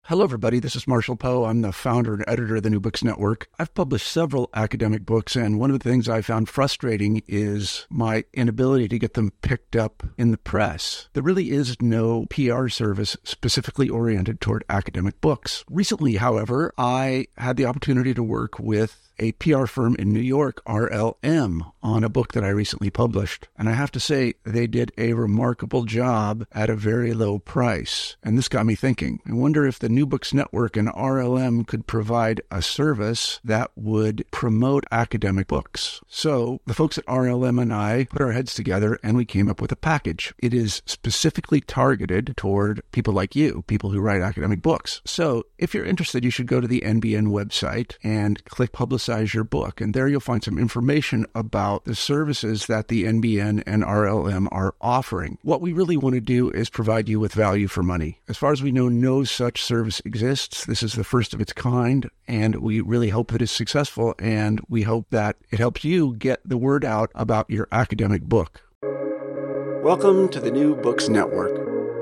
Hello, everybody. This is Marshall Poe. I'm the founder and editor of the New Books Network. I've published several academic books, and one of the things I found frustrating is my inability to get them picked up in the press. There really is no PR service specifically oriented toward academic books. Recently, however, I had the opportunity to work with a PR firm in New York, RLM, on a book that I recently published. And I have to say, they did a remarkable job at a very low price. And this got me thinking. I wonder if the New Books Network and RLM could provide a service that would promote academic books. So the folks at RLM and I put our heads together and we came up with a package. It is specifically targeted toward people like you, people who write academic books. So if you're interested, you should go to the NBN website and click Publicize Your Book. And there you'll find some information about the services that the NBN and RLM are offering. What we really want to do is provide you with value for money. As far as we know, no such service exists. This is the first of its kind, and we really hope that it's successful, and we hope that it helps you get the word out about your academic book. Welcome to the New Books Network.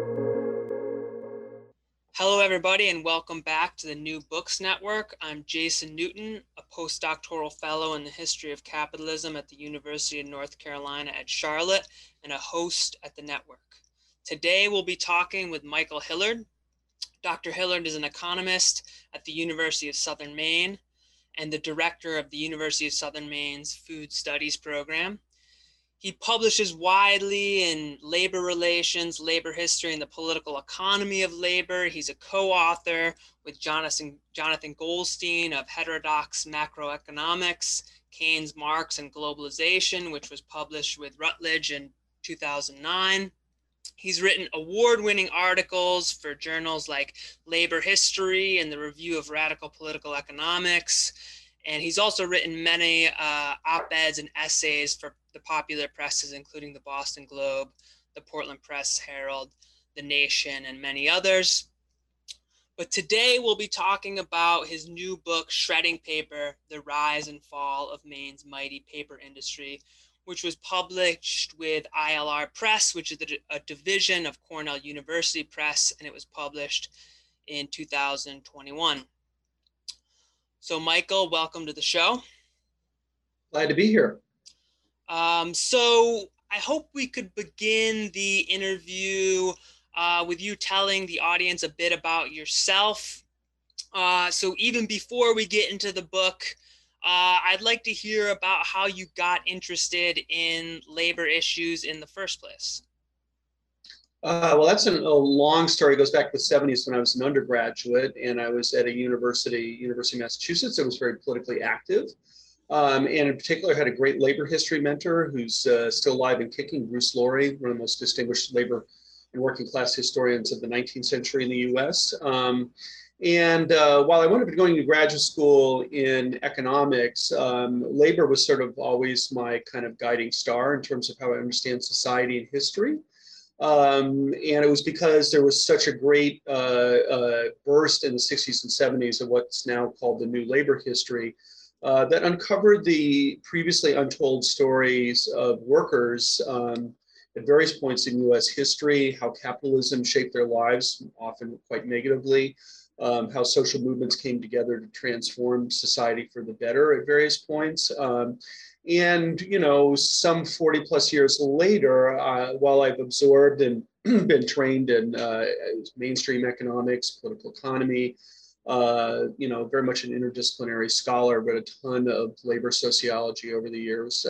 Hello, everybody, and welcome back to the New Books Network. I'm Jason Newton, a postdoctoral fellow in the history of capitalism at the University of North Carolina at Charlotte and a host at the network. Today, we'll be talking with Michael Hillard. Dr. Hillard is an economist at the University of Southern Maine and the director of the University of Southern Maine's Food Studies program. He publishes widely in labor relations, labor history, and the political economy of labor. He's a co-author with Jonathan Goldstein of Heterodox Macroeconomics, Keynes, Marx, and Globalization, which was published with Routledge in 2009. He's written award-winning articles for journals like Labor History and the Review of Radical Political Economics. And he's also written many op-eds and essays for the popular presses, including the Boston Globe, the Portland Press Herald, The Nation, and many others. But today we'll be talking about his new book, Shredding Paper, The Rise and Fall of Maine's Mighty Paper Industry, which was published with ILR Press, which is a division of Cornell University Press, and it was published in 2021. So, Michael, welcome to the show. Glad to be here. So I hope we could begin the interview with you telling the audience a bit about yourself. So even before we get into the book, I'd like to hear about how you got interested in labor issues in the first place. Well, that's a long story. It goes back to the 70s when I was an undergraduate and I was at a University of Massachusetts that was very politically active. And in particular, had a great labor history mentor who's still alive and kicking, Bruce Laurie, one of the most distinguished labor and working class historians of the 19th century in the US. While I wound up going to graduate school in economics, labor was sort of always my kind of guiding star in terms of how I understand society and history. And it was because there was such a great burst in the 60s and 70s of what's now called the new labor history that uncovered the previously untold stories of workers at various points in US history, how capitalism shaped their lives, often quite negatively, how social movements came together to transform society for the better at various points. And, you know, some 40 plus years later, while I've absorbed and been trained in mainstream economics, political economy, very much an interdisciplinary scholar, read a ton of labor sociology over the years.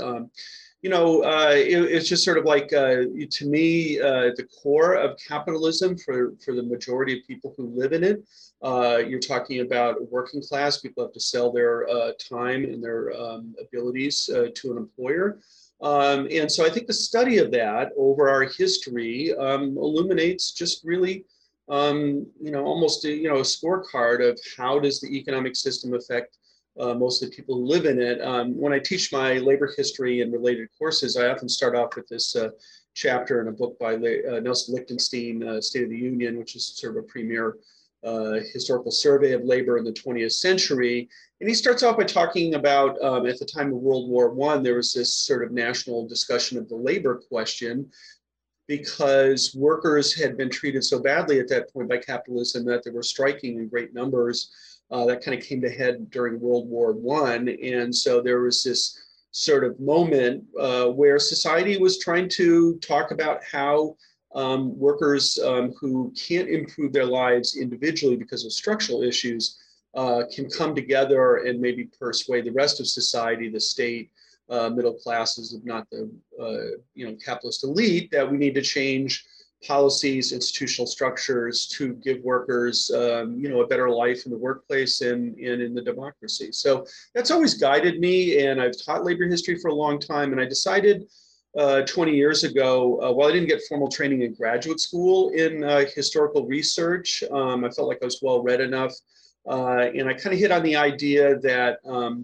It's just sort of like, to me, the core of capitalism for the majority of people who live in it. You're talking about working class. People have to sell their time and their abilities to an employer. And so I think the study of that over our history illuminates just really, almost a scorecard of how does the economic system affect most of the people who live in it. When I teach my labor history and related courses, I often start off with this chapter in a book by Nelson Lichtenstein, State of the Union, which is sort of a premier historical survey of labor in the 20th century. And he starts off by talking about, at the time of World War I, there was this sort of national discussion of the labor question. because workers had been treated so badly at that point by capitalism that they were striking in great numbers. That kind of came to head during World War I. And so there was this sort of moment where society was trying to talk about how workers who can't improve their lives individually because of structural issues can come together and maybe persuade the rest of society, the state, middle classes, if not the capitalist elite, that we need to change policies, institutional structures to give workers a better life in the workplace and in the democracy. So that's always guided me, and I've taught labor history for a long time. And I decided 20 years ago, while I didn't get formal training in graduate school in historical research, I felt like I was well read enough, and I kind of hit on the idea that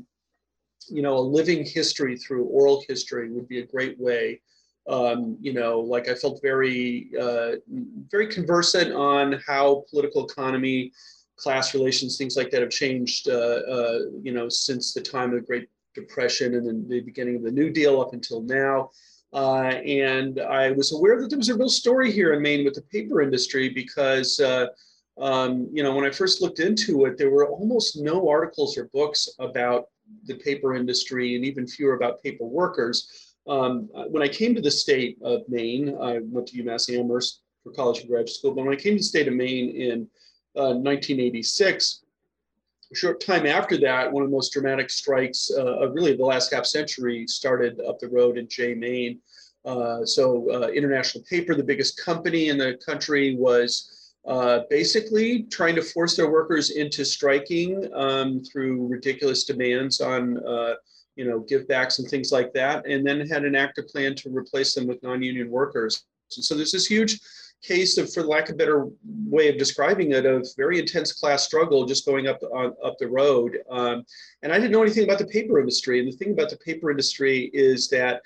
a living history through oral history would be a great way. I felt very, very conversant on how political economy, class relations, things like that have changed, since the time of the Great Depression and then the beginning of the New Deal up until now. And I was aware that there was a real story here in Maine with the paper industry because, when I first looked into it, there were almost no articles or books about the paper industry and even fewer about paper workers. When I came to the state of Maine, I went to UMass Amherst for college and graduate school, but when I came to the state of Maine in 1986, a short time after that, one of the most dramatic strikes of really the last half century started up the road in Jay, Maine. International Paper, the biggest company in the country, was basically trying to force their workers into striking through ridiculous demands on givebacks and things like that, and then had an active plan to replace them with non-union workers. And so there's this huge case of, for lack of a better way of describing it, of very intense class struggle just going up the road. And I didn't know anything about the paper industry. And the thing about the paper industry is that,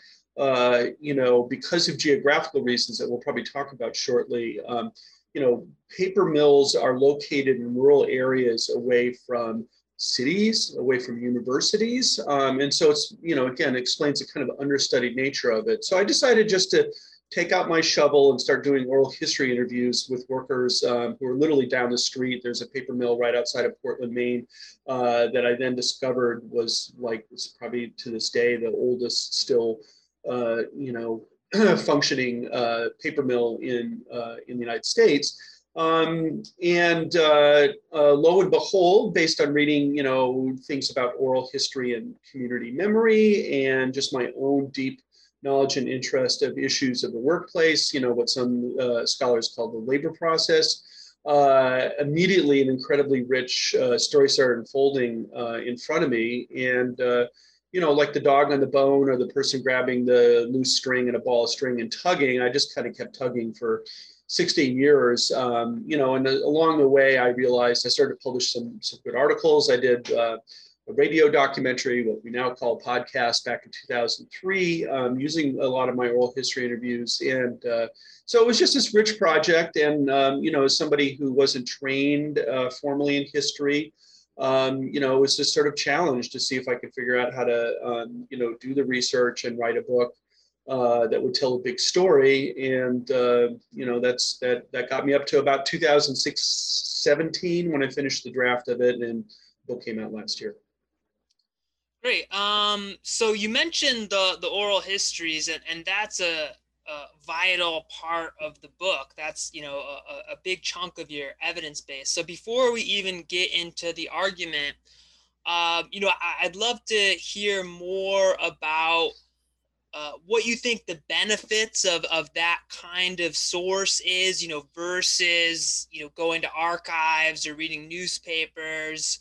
because of geographical reasons that we'll probably talk about shortly, paper mills are located in rural areas away from cities, away from universities. And so it's, again, explains the kind of understudied nature of it. So I decided just to take out my shovel and start doing oral history interviews with workers who are literally down the street. There's a paper mill right outside of Portland, Maine, that I then discovered was probably to this day the oldest still, functioning paper mill in the United States. Lo and behold, based on reading, things about oral history and community memory, and just my own deep knowledge and interest of issues of the workplace, what some scholars call the labor process, immediately an incredibly rich story started unfolding in front of me. And like the dog on the bone or the person grabbing the loose string and a ball of string and tugging, I just kind of kept tugging for 16 years. And along the way, I realized I started to publish some good articles. I did a radio documentary, what we now call a podcast, back in 2003, using a lot of my oral history interviews. And so it was just this rich project. And, as somebody who wasn't trained formally in history, it was this sort of challenge to see if I could figure out how to, do the research and write a book that would tell a big story. And, that got me up to about 2016-17 when I finished the draft of it, and the book came out last year. Great. So you mentioned the oral histories, and that's a vital part of the book. That's, a big chunk of your evidence base. So before we even get into the argument, I'd love to hear more about what you think the benefits of that kind of source is, versus, going to archives or reading newspapers.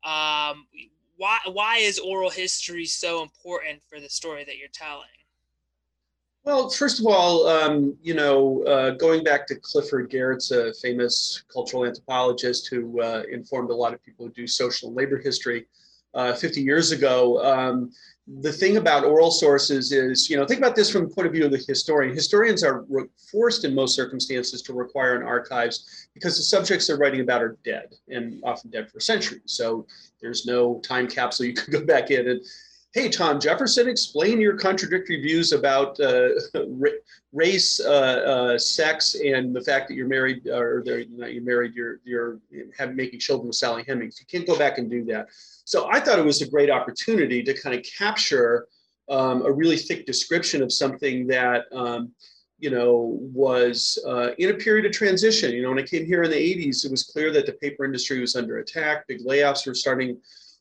Why is oral history so important for the story that you're telling? Well, first of all, going back to Clifford Garrett's a famous cultural anthropologist who informed a lot of people who do social and labor history 50 years ago. The thing about oral sources is, think about this from the point of view of the historian. Historians are forced in most circumstances to require an archives because the subjects they're writing about are dead, and often dead for centuries. So there's no time capsule you could go back in hey, Tom Jefferson, explain your contradictory views about race, sex, and the fact that you're married, or not you're married, you're making children with Sally Hemings. You can't go back and do that. So I thought it was a great opportunity to kind of capture a really thick description of something that was in a period of transition. When I came here in the 80s, it was clear that the paper industry was under attack. Big layoffs were starting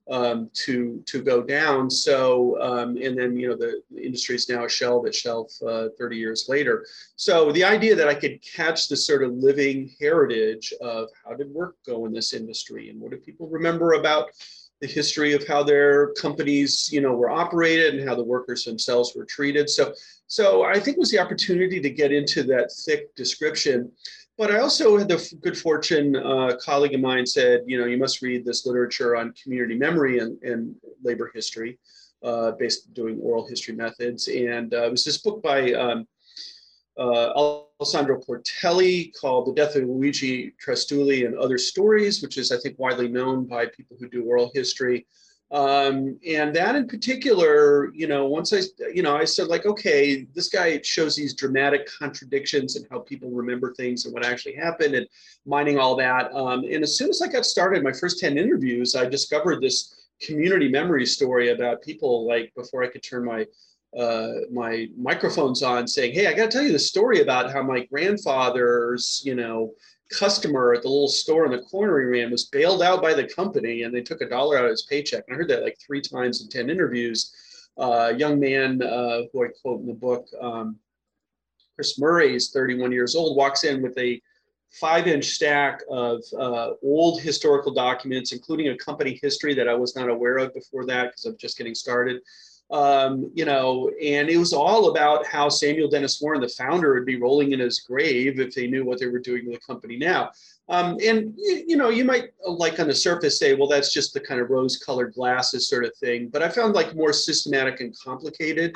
to go down. So, and then, the industry is now a shelf 30 years later. So the idea that I could catch the sort of living heritage of how did work go in this industry, and what do people remember about the history of how their companies, were operated, and how the workers themselves were treated. So I think it was the opportunity to get into that thick description. But I also had the good fortune, a colleague of mine said, you must read this literature on community memory and labor history, based doing oral history methods. And it was this book by Alessandro Portelli called The Death of Luigi Trastulli and Other Stories, which is, I think, widely known by people who do oral history. And that in particular, once I said, like, okay, this guy shows these dramatic contradictions in how people remember things and what actually happened, and mining all that. And as soon as I got started, my first 10 interviews, I discovered this community memory story about people, like, before I could turn my microphones on, saying, hey, I got to tell you the story about how my grandfather's, customer at the little store in the corner he ran was bailed out by the company, and they took $1 out of his paycheck. And I heard that like 3 times in 10 interviews. A young man who I quote in the book, Chris Murray, is 31 years old, walks in with a 5-inch stack of old historical documents, including a company history that I was not aware of before that because I'm just getting started. And it was all about how Samuel Dennis Warren, the founder, would be rolling in his grave if they knew what they were doing to the company now. And you might, like, on the surface say, well, that's just the kind of rose-colored glasses sort of thing. But I found, like, more systematic and complicated,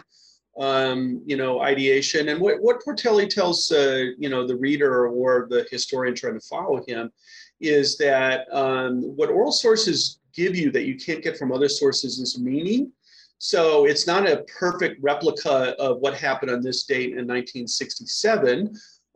ideation. And what Portelli tells, the reader or the historian trying to follow him is that what oral sources give you that you can't get from other sources is meaning. So it's not a perfect replica of what happened on this date in 1967,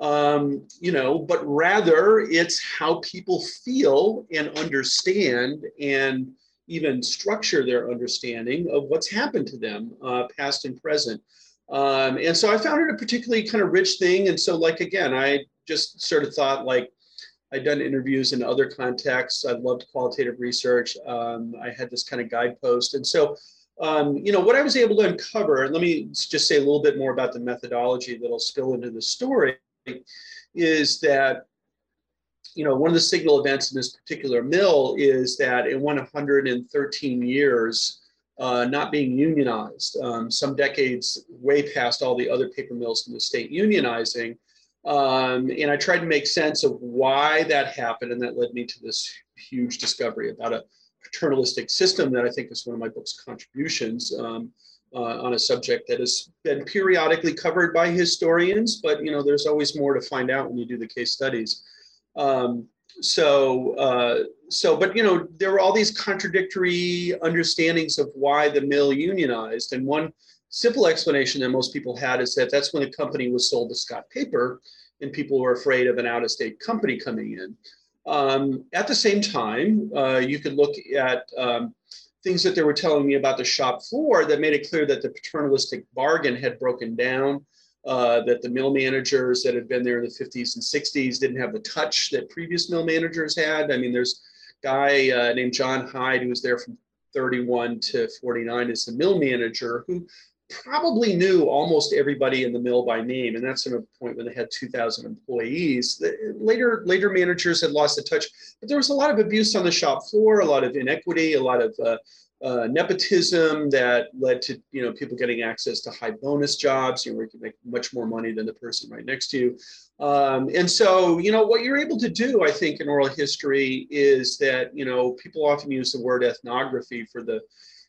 but rather it's how people feel and understand and even structure their understanding of what's happened to them, past and present. And so I found it a particularly kind of rich thing. And so, like, again, I just sort of thought, like, I'd done interviews in other contexts. I loved qualitative research. I had this kind of guidepost. And so, what I was able to uncover, and let me just say a little bit more about the methodology that'll spill into the story, is that, one of the signal events in this particular mill is that it went 113 years not being unionized, some decades way past all the other paper mills in the state unionizing. And I tried to make sense of why that happened, and that led me to this huge discovery about a paternalistic system that I think is one of my book's contributions, on a subject that has been periodically covered by historians, but there's always more to find out when you do the case studies. But there were all these contradictory understandings of why the mill unionized, and one simple explanation that most people had is that that's when the company was sold to Scott Paper, and people were afraid of an out-of-state company coming in. At the same time, you could look at things that they were telling me about the shop floor that made it clear that the paternalistic bargain had broken down, that the mill managers that had been there in the 50s and 60s didn't have the touch that previous mill managers had. I mean, there's a guy named John Hyde who was there from 31 to 49 as the mill manager, who probably knew almost everybody in the mill by name, and that's at a point when they had 2,000 employees. Later managers had lost the touch, but there was a lot of abuse on the shop floor, a lot of inequity, a lot of nepotism that led to people getting access to high bonus jobs, where you could make much more money than the person right next to you. And so, what you're able to do, I think, in oral history is that, people often use the word ethnography for the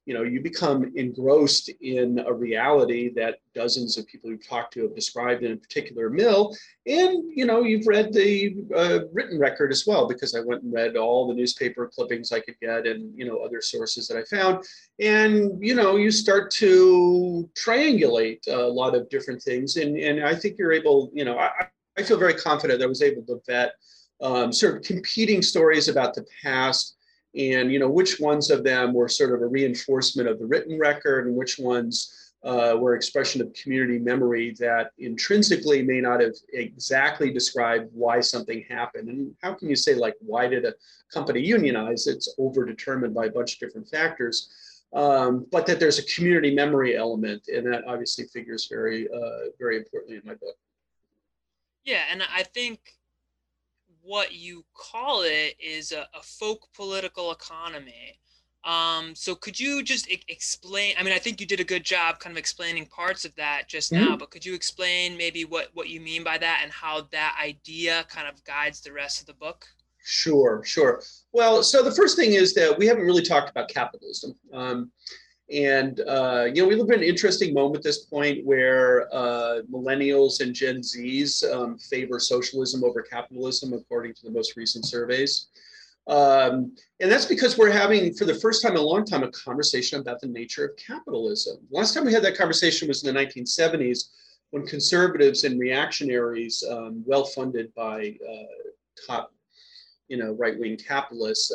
you become engrossed in a reality that dozens of people you've talked to have described in a particular mill. And, you've read the written record as well, because I went and read all the newspaper clippings I could get and, other sources that I found. And, you start to triangulate a lot of different things. And I think you're able, I feel very confident that I was able to vet sort of competing stories about the past, and which ones of them were sort of a reinforcement of the written record, and which ones were expression of community memory that intrinsically may not have exactly described why something happened. And how can you say, like, why did a company unionize? It's overdetermined by a bunch of different factors. But that there's a community memory element, and that obviously figures very, very importantly in my book. Yeah, and I think what you call it is a folk political economy. So could you just explain? I mean, I think you did a good job kind of explaining parts of that just now, but could you explain maybe what you mean by that and how that idea kind of guides the rest of the book? Sure. Well, so the first thing is that we haven't really talked about capitalism. And, we live in an interesting moment at this point where millennials and Gen Zs favor socialism over capitalism, according to the most recent surveys. And that's because we're having, for the first time in a long time, a conversation about the nature of capitalism. Last time we had that conversation was in the 1970s, when conservatives and reactionaries, well funded by top, right-wing capitalists,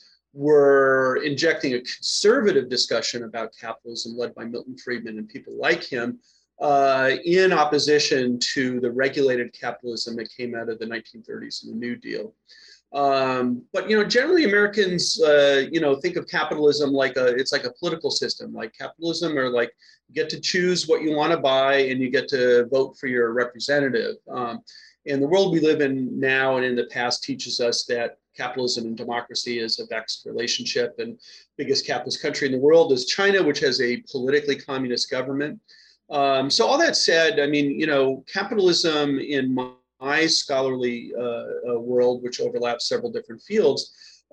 were injecting a conservative discussion about capitalism led by Milton Friedman and people like him, in opposition to the regulated capitalism that came out of the 1930s and the New Deal. But generally Americans, think of capitalism like it's like a political system, like capitalism, or like you get to choose what you want to buy and you get to vote for your representative. And the world we live in now and in the past teaches us that capitalism and democracy is a vexed relationship, and biggest capitalist country in the world is China, which has a politically communist government. So all that said, I mean, capitalism in my scholarly world, which overlaps several different fields,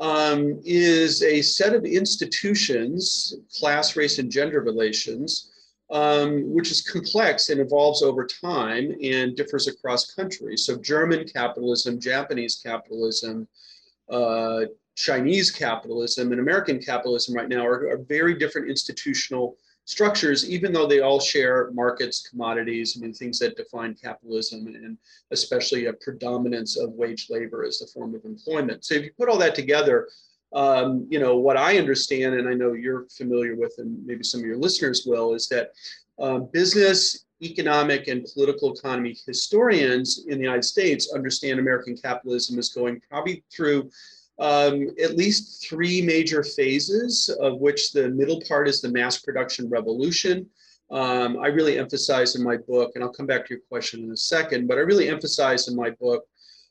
is a set of institutions, class, race, and gender relations, which is complex and evolves over time and differs across countries. So German capitalism, Japanese capitalism, Chinese capitalism, and American capitalism right now are very different institutional structures, even though they all share markets, commodities, things that define capitalism, and especially a predominance of wage labor as the form of employment. So if you put all that together, what I understand, and I know you're familiar with, and maybe some of your listeners will, is that business, economic, and political economy historians in the United States understand American capitalism is going probably through at least three major phases, of which the middle part is the mass production revolution. I really emphasize in my book, and I'll come back to your question in a second, but I really emphasize in my book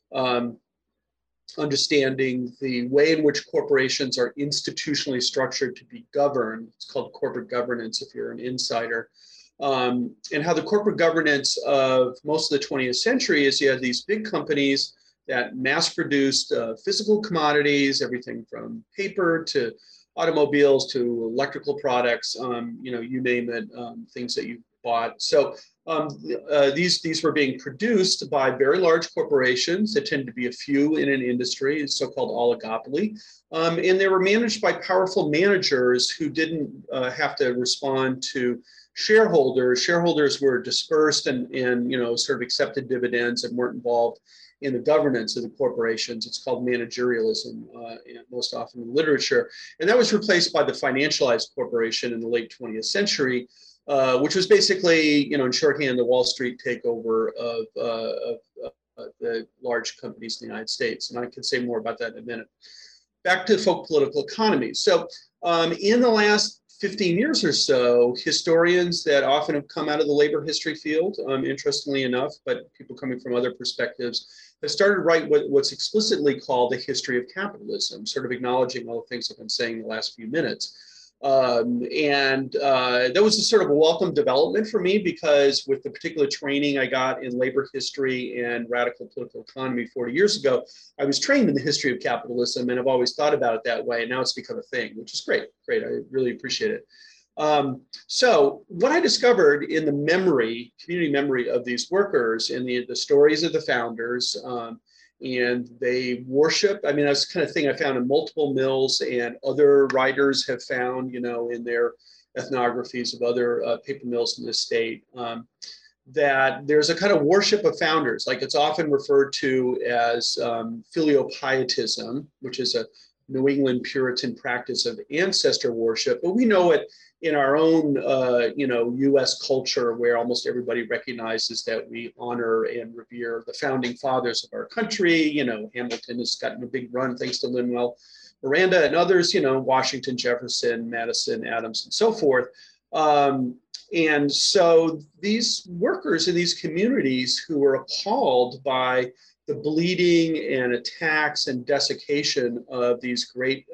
understanding the way in which corporations are institutionally structured to be governed. It's called corporate governance if you're an insider. And how the corporate governance of most of the 20th century is you had these big companies that mass-produced physical commodities, everything from paper to automobiles to electrical products, you name it, things that you bought. So these were being produced by very large corporations that tend to be a few in an industry, so-called oligopoly. And they were managed by powerful managers who didn't have to respond to shareholders. Shareholders were dispersed and sort of accepted dividends and weren't involved in the governance of the corporations. It's called managerialism, most often in literature. And that was replaced by the financialized corporation in the late 20th century, which was basically, in shorthand, the Wall Street takeover of the large companies in the United States. And I can say more about that in a minute. Back to folk political economy. So in the last 15 years or so, historians that often have come out of the labor history field, interestingly enough, but people coming from other perspectives, have started to write what's explicitly called the history of capitalism, sort of acknowledging all the things I've been saying in the last few minutes. That was a sort of a welcome development for me, because with the particular training I got in labor history and radical political economy 40 years ago, I was trained in the history of capitalism, and I've always thought about it that way. And now it's become a thing, which is great. Great. I really appreciate it. So what I discovered in the community memory of these workers, in the stories of the founders, and they worship. I mean, that's the kind of thing I found in multiple mills, and other writers have found, in their ethnographies of other paper mills in the state, that there's a kind of worship of founders. Like, it's often referred to as filiopietism, which is a New England Puritan practice of ancestor worship, but we know it in our own, U.S. culture, where almost everybody recognizes that we honor and revere the founding fathers of our country. Hamilton has gotten a big run thanks to Lin-Manuel Miranda and others. Washington, Jefferson, Madison, Adams, and so forth. And so these workers in these communities who were appalled by the bleeding and attacks and desiccation of these great,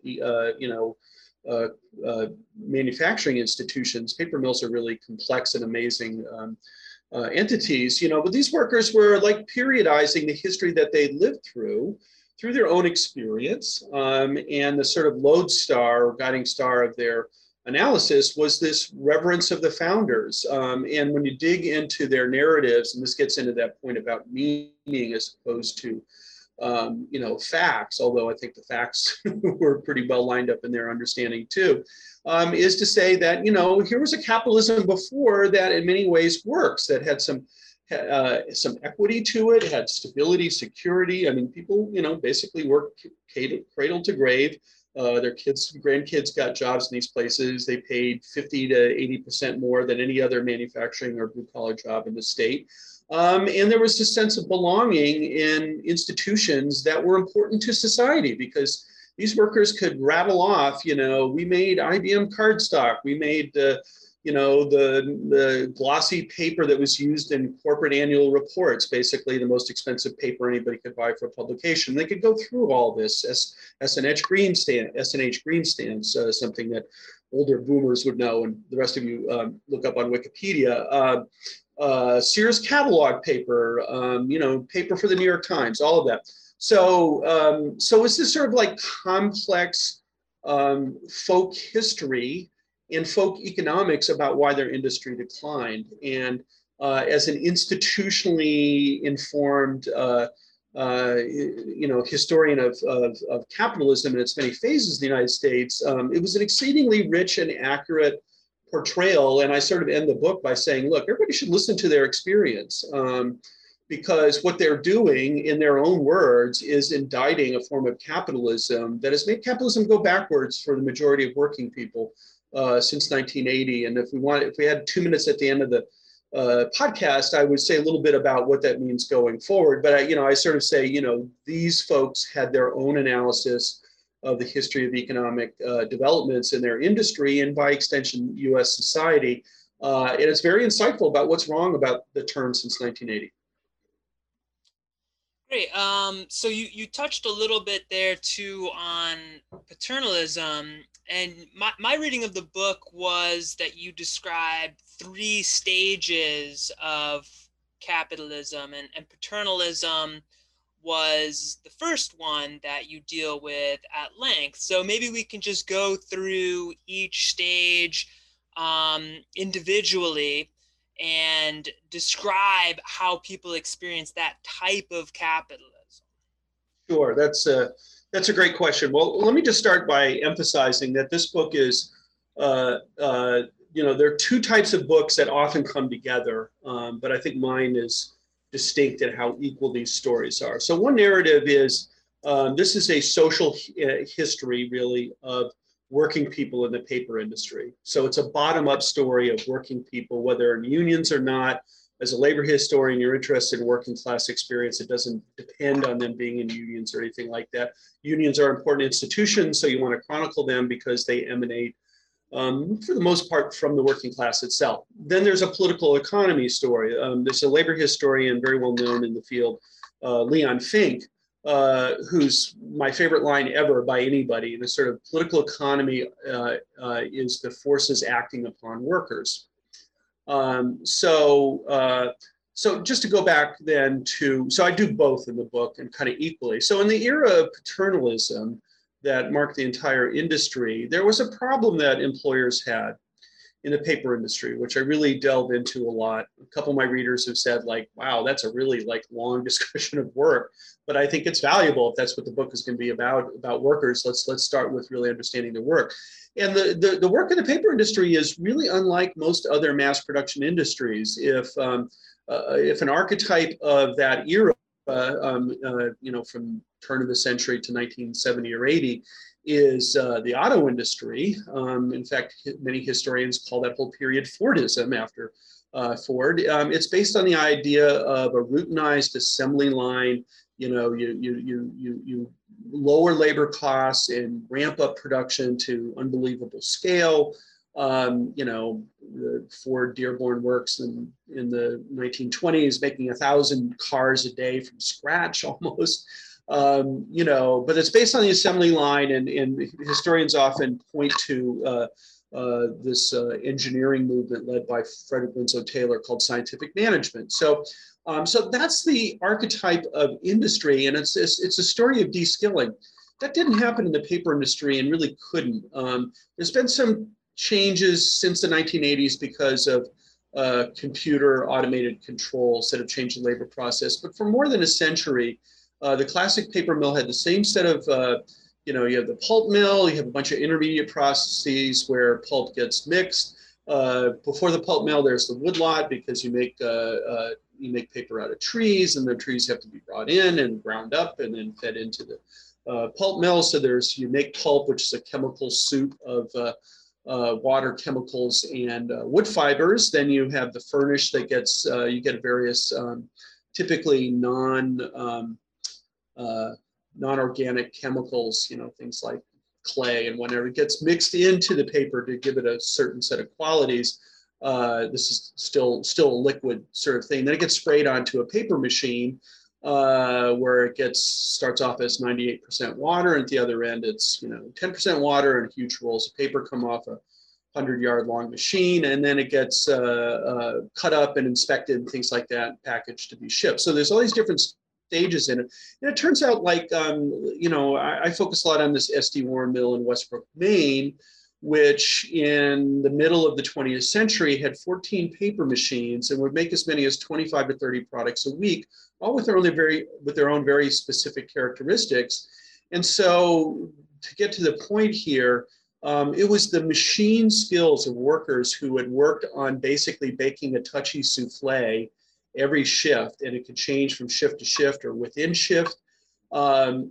manufacturing institutions. Paper mills are really complex and amazing entities, but these workers were like periodizing the history that they lived through their own experience. And the sort of lodestar or guiding star of their analysis was this reverence of the founders. And when you dig into their narratives, and this gets into that point about meaning as opposed to facts, although I think the facts were pretty well lined up in their understanding too, is to say that, here was a capitalism before that in many ways works, that had some equity to it, had stability, security. I mean, people, basically worked cradle to grave. Their kids, grandkids got jobs in these places. They paid 50 to 80% more than any other manufacturing or blue collar job in the state. And there was a sense of belonging in institutions that were important to society, because these workers could rattle off, we made IBM cardstock, we made the glossy paper that was used in corporate annual reports, basically the most expensive paper anybody could buy for a publication. They could go through all this. S&H Green Stamps, something that older boomers would know, and the rest of you look up on Wikipedia. Sears catalog paper, paper for the New York Times, all of that. So it's this sort of like complex folk history and folk economics about why their industry declined. And as an institutionally informed, historian of capitalism in its many phases in the United States, it was an exceedingly rich and accurate portrayal. And I sort of end the book by saying, look, everybody should listen to their experience, because what they're doing, in their own words, is indicting a form of capitalism that has made capitalism go backwards for the majority of working people since 1980. And if we had 2 minutes at the end of the podcast, I would say a little bit about what that means going forward. But I sort of say, these folks had their own analysis of the history of economic developments in their industry, and by extension, U.S. society. And it's very insightful about what's wrong about the term since 1980. Great. So you touched a little bit there too on paternalism, and my reading of the book was that you described 3 stages of capitalism, and paternalism was the first one that you deal with at length. So maybe we can just go through each stage individually and describe how people experience that type of capitalism. Sure, that's a great question. Well, let me just start by emphasizing that this book is, there are 2 types of books that often come together, but I think mine is distinct in how equal these stories are. So one narrative is, this is a social history, really, of working people in the paper industry. So it's a bottom-up story of working people, whether in unions or not. As a labor historian, you're interested in working class experience. It doesn't depend on them being in unions or anything like that. Unions are important institutions, so you want to chronicle them because they emanate, for the most part, from the working class itself. Then there's a political economy story. There's a labor historian very well known in the field, Leon Fink, who's my favorite line ever by anybody. The sort of political economy is the forces acting upon workers. So just to go back then so I do both in the book and kind of equally. So in the era of paternalism that marked the entire industry, there was a problem that employers had in the paper industry, which I really delve into a lot. A couple of my readers have said, like, wow, that's a really like long description of work, but I think it's valuable if that's what the book is going to be about workers. Let's start with really understanding the work. And the work in the paper industry is really unlike most other mass production industries. If an archetype of that era, from turn of the century to 1970 or 80, is the auto industry. In fact, many historians call that whole period Fordism after Ford. It's based on the idea of a routinized assembly line. You lower labor costs and ramp up production to unbelievable scale. The Ford Dearborn Works in the 1920s, making 1,000 cars a day from scratch almost. But it's based on the assembly line, and historians often point to this engineering movement led by Frederick Winslow Taylor called scientific management. So that's the archetype of industry, and it's a story of de-skilling. That didn't happen in the paper industry and really couldn't. There's been some changes since the 1980s because of computer automated controls that have changed the labor process. But for more than a century, the classic paper mill had the same set of, you have the pulp mill, you have a bunch of intermediate processes where pulp gets mixed. Before the pulp mill, there's the woodlot, because you make paper out of trees, and the trees have to be brought in and ground up and then fed into the pulp mill. So you make pulp, which is a chemical soup of water, chemicals, and wood fibers. Then you have the furnish that gets, you get various typically non-organic chemicals, things like clay and whatever. It gets mixed into the paper to give it a certain set of qualities. This is still a liquid sort of thing. Then it gets sprayed onto a paper machine where it starts off as 98% water, and at the other end it's 10% water, and huge rolls of paper come off a 100-yard long machine, and then it gets cut up and inspected and things like that, packaged to be shipped. So there's all these different stages in it. And it turns out, like, I focus a lot on this S.D. Warren Mill in Westbrook, Maine, which in the middle of the 20th century had 14 paper machines and would make as many as 25 to 30 products a week, all with their own very specific characteristics. And so, to get to the point here, it was the machine skills of workers who had worked on basically baking a touchy souffle every shift, and it could change from shift to shift or within shift. From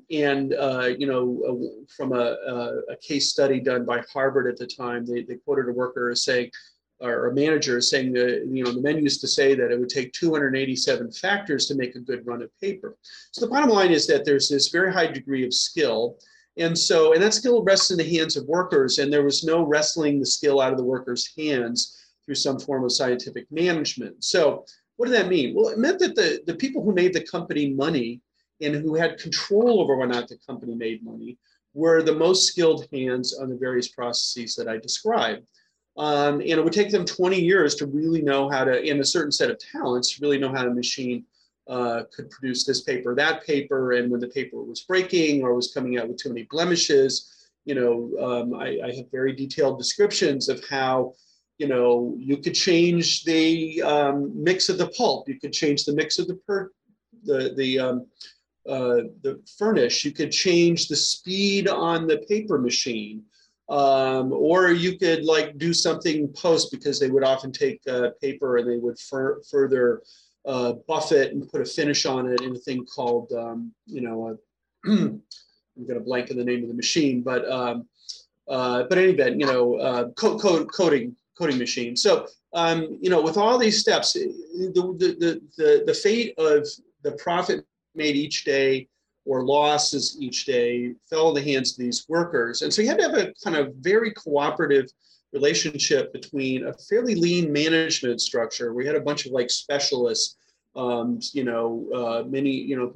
a case study done by Harvard at the time, they quoted a worker as saying, or a manager saying that, the men used to say that it would take 287 factors to make a good run of paper. So the bottom line is that there's this very high degree of skill. And that skill rests in the hands of workers, and there was no wrestling the skill out of the workers' hands through some form of scientific management. So what did that mean? Well, it meant that the people who made the company money and who had control over whether or not the company made money were the most skilled hands on the various processes that I described. And it would take them 20 years to really know how to, in a certain set of talents, to really know how a machine could produce this paper, that paper, and when the paper was breaking or was coming out with too many blemishes. I have very detailed descriptions of how, you could change the mix of the pulp, you could change the mix of the furnish, you could change the speed on the paper machine, or you could do something post, because they would often take paper and they would further buff it and put a finish on it in a thing called, I'm going to blank on the name of the machine, but in any event, coating machine. So, with all these steps, the fate of the profit made each day or losses each day fell in the hands of these workers. And so you had to have a kind of very cooperative relationship between a fairly lean management structure. We had a bunch of specialists, many, who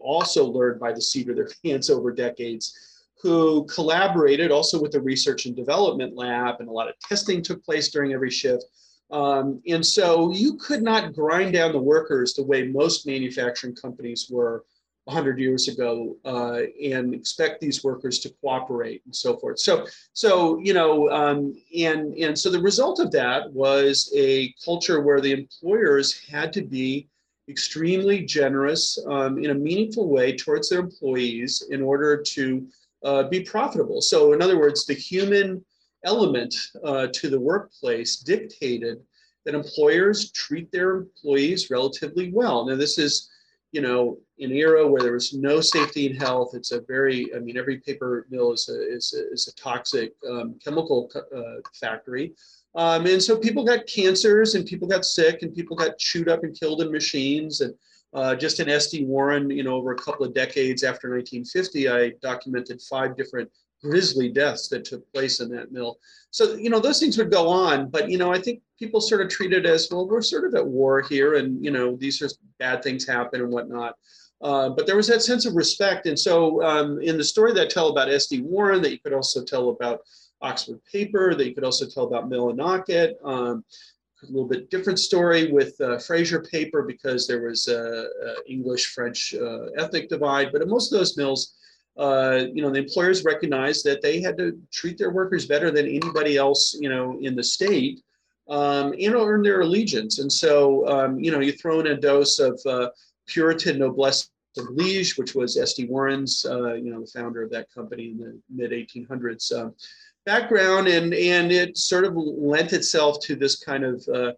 also learned by the seat of their pants over decades, who collaborated also with the research and development lab, and a lot of testing took place during every shift. And so you could not grind down the workers the way most manufacturing companies were 100 years ago, and expect these workers to cooperate and so forth. So you know, and so the result of that was a culture where the employers had to be extremely generous in a meaningful way towards their employees in order to be profitable. So in other words, the human element to the workplace dictated that employers treat their employees relatively well. Now, this is, you know, an era where there was no safety and health. It's a very, I mean, every paper mill is a toxic chemical factory. And so people got cancers, and people got sick, and people got chewed up and killed in machines. And just in SD Warren, you know, over a couple of decades after 1950, I documented 5 different grisly deaths that took place in that mill. So, you know, those things would go on, but, you know, I think people sort of treat it as, well, we're sort of at war here, and, you know, these are bad things happen and whatnot. But there was that sense of respect. And so in the story that I tell about SD Warren, that you could also tell about Oxford Paper, that you could also tell about Millinocket, a little bit different story with Fraser Paper, because there was a English-French ethnic divide. But in most of those mills, you know, the employers recognized that they had to treat their workers better than anybody else, you know, in the state, and earn their allegiance. And so, you know, you throw in a dose of Puritan noblesse oblige, which was SD Warren's, you know, the founder of that company in the mid 1800s background, and it sort of lent itself to this kind of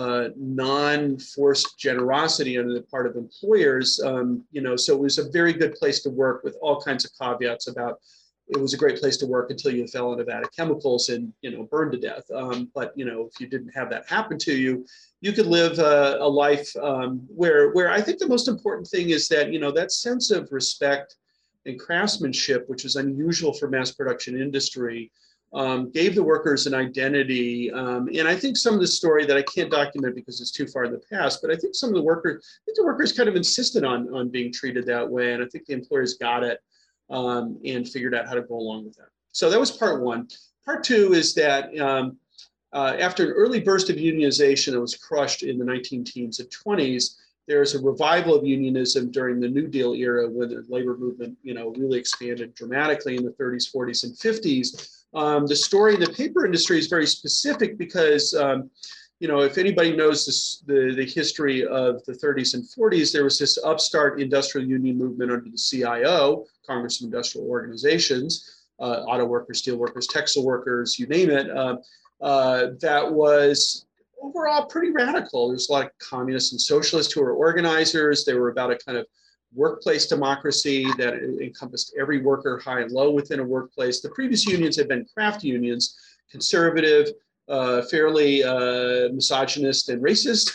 non-forced generosity on the part of employers. You know, so it was a very good place to work, with all kinds of caveats about it was a great place to work until you fell in a vat of chemicals and, you know, burned to death. But, you know, if you didn't have that happen to you, you could live a life where I think the most important thing is that, you know, that sense of respect and craftsmanship, which is unusual for mass production industry, gave the workers an identity. And I think some of the story that I can't document because it's too far in the past, but I think some of the workers kind of insisted on being treated that way. And I think the employers got it and figured out how to go along with that. So that was part one. Part two is that after an early burst of unionization that was crushed in the 19-teens and 20s, there's a revival of unionism during the New Deal era, when the labor movement, you know, really expanded dramatically in the 30s, 40s, and 50s. The story in the paper industry is very specific because, you know, if anybody knows this, the history of the 30s and 40s, there was this upstart industrial union movement under the CIO, Congress of Industrial Organizations, auto workers, steel workers, textile workers, you name it, that was overall pretty radical. There's a lot of communists and socialists who were organizers. They were about a kind of workplace democracy that encompassed every worker, high and low, within a workplace. The previous unions had been craft unions, conservative, fairly misogynist and racist.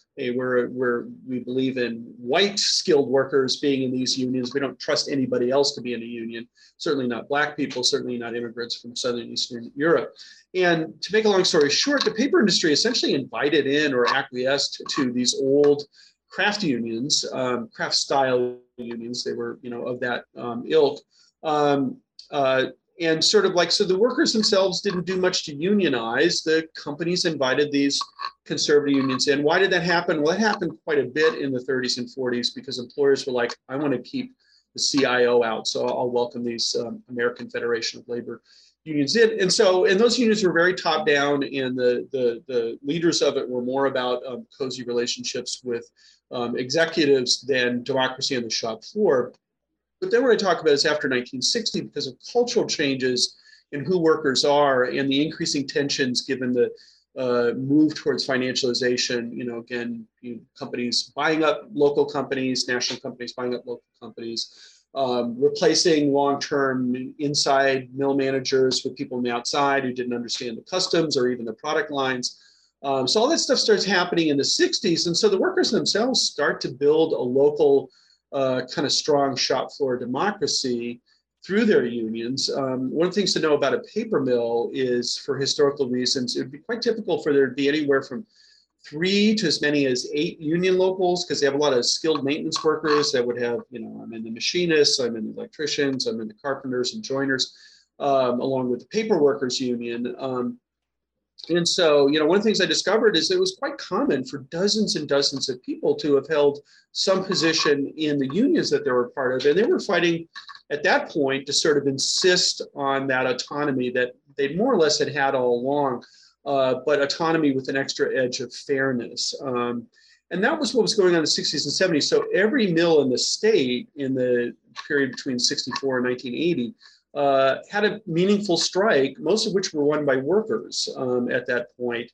We believe in white skilled workers being in these unions. We don't trust anybody else to be in a union, certainly not Black people, certainly not immigrants from Southern and Eastern Europe. And to make a long story short, the paper industry essentially invited in or acquiesced to these old craft unions, craft style unions. They were, you know, of that ilk. And sort of like, so the workers themselves didn't do much to unionize. The companies invited these conservative unions in. Why did that happen? Well, it happened quite a bit in the 30s and 40s because employers were like, I want to keep the CIO out, so I'll welcome these American Federation of Labor unions in. And those unions were very top down, and the leaders of it were more about cozy relationships with executives than democracy on the shop floor. But then what I talk about is after 1960, because of cultural changes in who workers are and the increasing tensions given the move towards financialization, you know, again, companies buying up local companies, national companies buying up local companies, replacing long-term inside mill managers with people on the outside who didn't understand the customs or even the product lines. So all that stuff starts happening in the 60s. And so the workers themselves start to build a local kind of strong shop floor democracy through their unions. One of the things to know about a paper mill is, for historical reasons, it would be quite typical for there to be anywhere from 3 to as many as 8 union locals, because they have a lot of skilled maintenance workers that would have, I'm in the machinists, I'm in the electricians, I'm in the carpenters and joiners, along with the paper workers union. And so, one of the things I discovered is it was quite common for dozens and dozens of people to have held some position in the unions that they were part of. And they were fighting at that point to sort of insist on that autonomy that they more or less had all along, but autonomy with an extra edge of fairness. And that was what was going on in the 60s and 70s. So every mill in the state in the period between 64 and 1980 had a meaningful strike, most of which were won by workers at that point.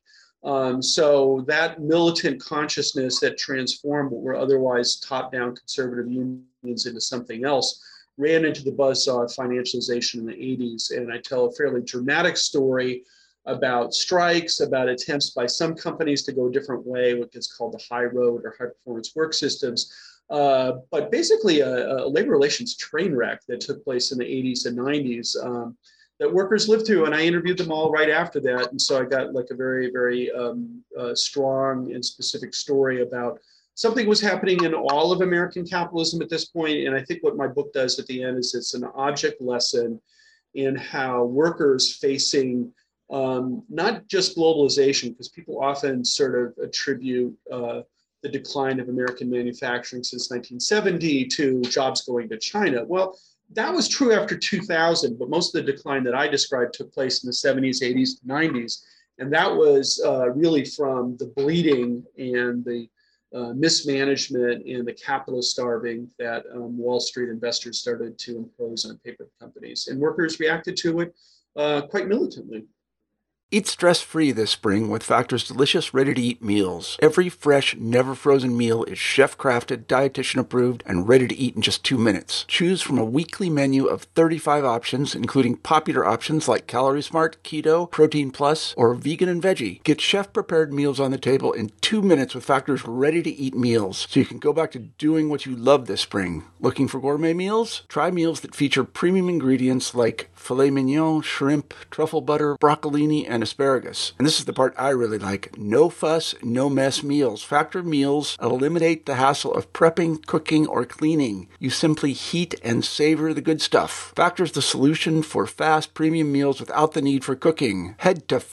So that militant consciousness that transformed what were otherwise top-down conservative unions into something else ran into the buzzsaw of financialization in the 80s. And I tell a fairly dramatic story about strikes, about attempts by some companies to go a different way, what gets called the high road or high performance work systems. But basically a labor relations train wreck that took place in the 80s and 90s that workers lived through. And I interviewed them all right after that. And so I got like a very, very strong and specific story about something was happening in all of American capitalism at this point. And I think what my book does at the end is it's an object lesson in how workers facing not just globalization, because people often sort of attribute the decline of American manufacturing since 1970 to jobs going to China. Well, that was true after 2000, but most of the decline that I described took place in the 70s, 80s, 90s. And that was really from the bleeding and the mismanagement and the capital starving that Wall Street investors started to impose on paper companies. And workers reacted to it quite militantly. Eat stress-free this spring with Factor's delicious, ready-to-eat meals. Every fresh, never-frozen meal is chef-crafted, dietitian-approved, and ready to eat in just 2 minutes. Choose from a weekly menu of 35 options, including popular options like Calorie Smart, Keto, Protein Plus, or Vegan and Veggie. Get chef-prepared meals on the table in 2 minutes with Factor's ready-to-eat meals, so you can go back to doing what you love this spring. Looking for gourmet meals? Try meals that feature premium ingredients like filet mignon, shrimp, truffle butter, broccolini, and asparagus. And this is the part I really like. No fuss, no mess meals. Factor meals eliminate the hassle of prepping, cooking, or cleaning. You simply heat and savor the good stuff. Factor's the solution for fast premium meals without the need for cooking. Head to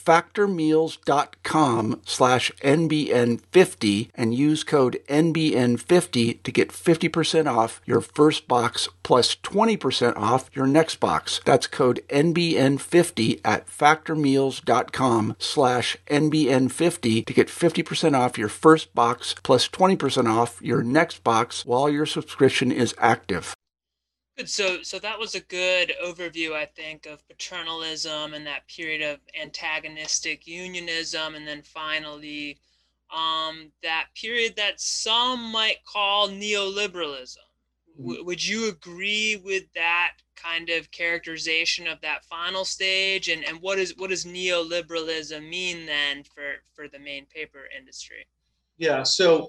factormeals.com/NBN50 and use code NBN50 to get 50% off your first box plus 20% off your next box. That's code NBN50 at factormeals.com/NBN50 to get 50% off your first box plus 20% off your next box while your subscription is active. Good. So that was a good overview, I think, of paternalism and that period of antagonistic unionism, and then finally that period that some might call neoliberalism. Would you agree with that kind of characterization of that final stage? And what does neoliberalism mean then for the main paper industry? Yeah, so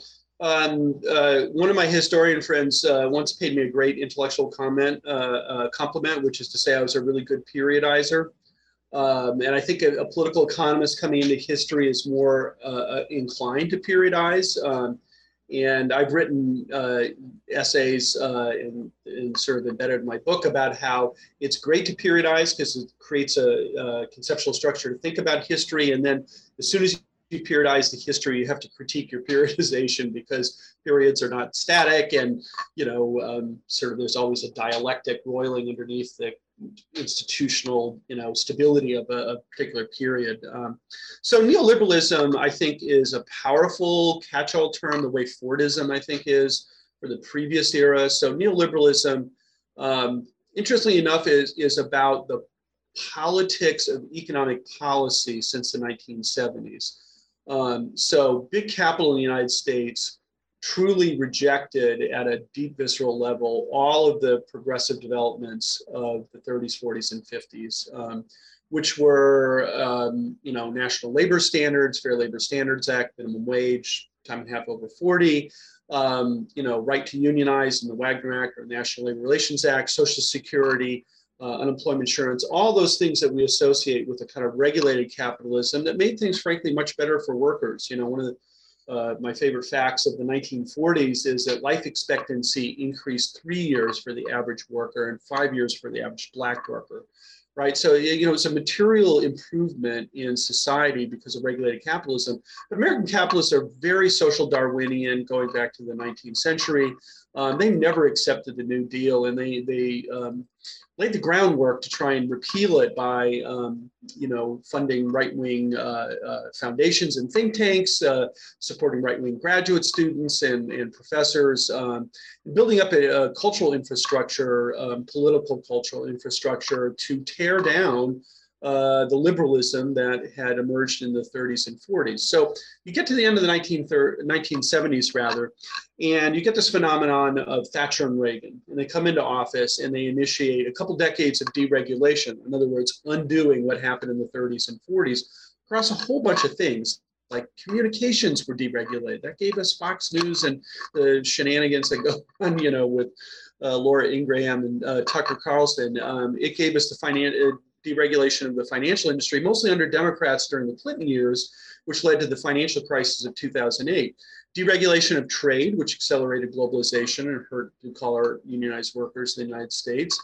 one of my historian friends once paid me a great intellectual compliment, which is to say I was a really good periodizer. And I think a political economist coming into history is more inclined to periodize. And I've written essays and sort of embedded in my book about how it's great to periodize because it creates a conceptual structure to think about history. And then as soon as you periodize the history, you have to critique your periodization because periods are not static. And, sort of there's always a dialectic roiling underneath the institutional, stability of a particular period. So neoliberalism, I think, is a powerful catch-all term, the way Fordism, I think, is for the previous era. So neoliberalism, interestingly enough, is about the politics of economic policy since the 1970s. So big capital in the United States truly rejected at a deep visceral level all of the progressive developments of the 30s, 40s, and 50s, which were, national labor standards, Fair Labor Standards Act, minimum wage, time and a half over 40, right to unionize in the Wagner Act or National Labor Relations Act, Social Security, unemployment insurance, all those things that we associate with a kind of regulated capitalism that made things, frankly, much better for workers. One of the my favorite facts of the 1940s is that life expectancy increased 3 years for the average worker and 5 years for the average Black worker, right? So, it's a material improvement in society because of regulated capitalism. But American capitalists are very social Darwinian going back to the 19th century. They never accepted the New Deal, and they laid the groundwork to try and repeal it by, funding right-wing foundations and think tanks, supporting right-wing graduate students and professors, building up a cultural infrastructure, political cultural infrastructure to tear down the liberalism that had emerged in the 30s and 40s. So you get to the end of the 1970s, rather, and you get this phenomenon of Thatcher and Reagan, and they come into office and they initiate a couple decades of deregulation. In other words, undoing what happened in the 30s and 40s across a whole bunch of things. Like communications were deregulated. That gave us Fox News and the shenanigans that go on, with Laura Ingraham and Tucker Carlson. It gave us the deregulation of the financial industry, mostly under Democrats during the Clinton years, which led to the financial crisis of 2008. Deregulation of trade, which accelerated globalization and hurt blue-collar unionized workers in the United States.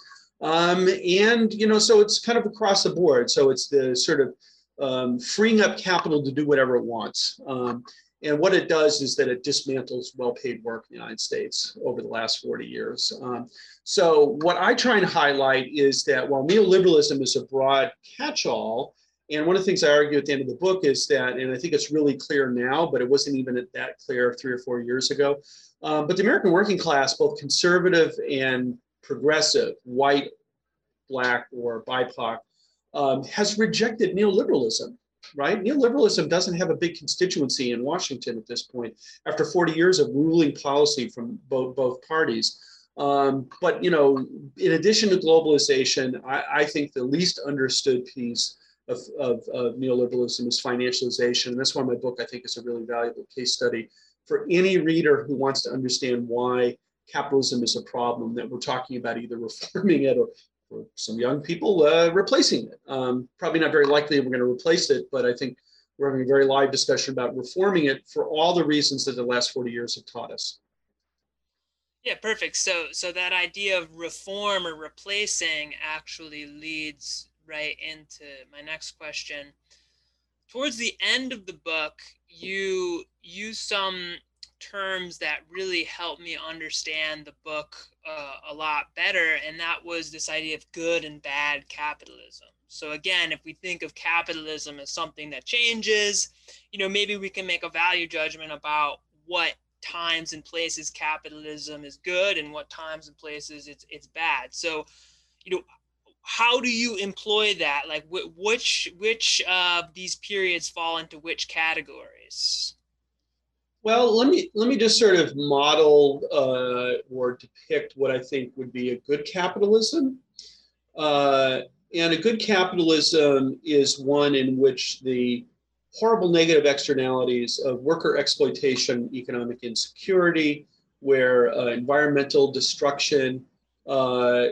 So it's kind of across the board. So it's the sort of freeing up capital to do whatever it wants. And what it does is that it dismantles well-paid work in the United States over the last 40 years. So what I try and highlight is that while neoliberalism is a broad catch-all, and one of the things I argue at the end of the book is that, and I think it's really clear now, but it wasn't even that clear 3 or 4 years ago, but the American working class, both conservative and progressive, white, Black, or BIPOC, has rejected neoliberalism. Right? Neoliberalism doesn't have a big constituency in Washington at this point after 40 years of ruling policy from both parties. But, in addition to globalization, I think the least understood piece of neoliberalism is financialization. And that's why my book, I think, is a really valuable case study for any reader who wants to understand why capitalism is a problem, that we're talking about either reforming it or for some young people, replacing it. Probably not very likely we're going to replace it, but I think we're having a very live discussion about reforming it for all the reasons that the last 40 years have taught us. Yeah, perfect. So that idea of reform or replacing actually leads right into my next question. Towards the end of the book, you use some terms that really helped me understand the book a lot better, and that was this idea of good and bad capitalism. So again, if we think of capitalism as something that changes, maybe we can make a value judgment about what times and places capitalism is good and what times and places it's bad. So, how do you employ that? Like which of these periods fall into which categories? Well, let me just sort of model or depict what I think would be a good capitalism. And a good capitalism is one in which the horrible negative externalities of worker exploitation, economic insecurity, where environmental destruction, are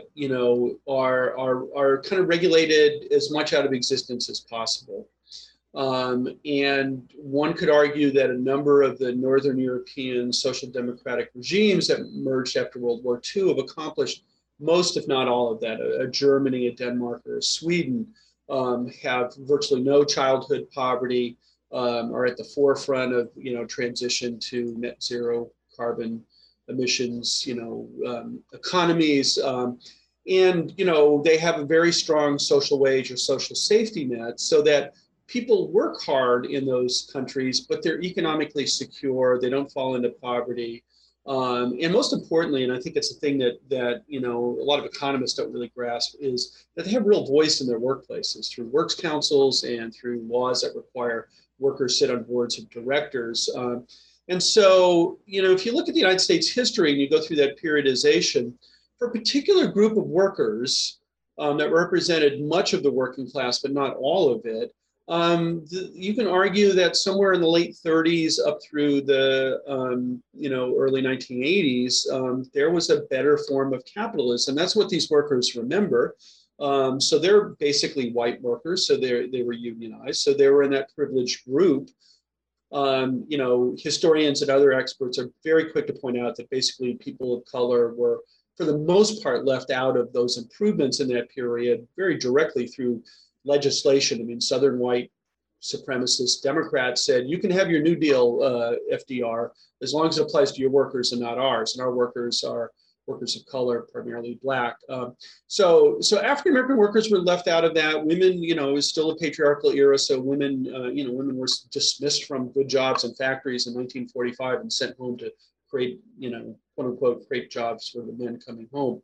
kind of regulated as much out of existence as possible. And one could argue that a number of the Northern European social democratic regimes that emerged after World War II have accomplished most, if not all of that. A Germany, a Denmark, or a Sweden have virtually no childhood poverty, are at the forefront of, transition to net zero carbon emissions, economies. And, they have a very strong social wage or social safety net so that people work hard in those countries, but they're economically secure. They don't fall into poverty. And most importantly, and I think it's a thing that a lot of economists don't really grasp, is that they have real voice in their workplaces through works councils and through laws that require workers sit on boards of directors. And so, if you look at the United States history and you go through that periodization, for a particular group of workers that represented much of the working class, but not all of it, you can argue that somewhere in the late 30s up through the early 1980s, there was a better form of capitalism. That's what these workers remember. So they're basically white workers, so they were unionized. So they were in that privileged group Historians and other experts are very quick to point out that basically people of color were, for the most part, left out of those improvements in that period very directly through legislation. I mean, Southern white supremacist Democrats said, you can have your New Deal, FDR, as long as it applies to your workers and not ours. And our workers are workers of color, primarily Black. So African-American workers were left out of that. Women, it was still a patriarchal era. So women were dismissed from good jobs in factories in 1945 and sent home to create, quote unquote, create jobs for the men coming home.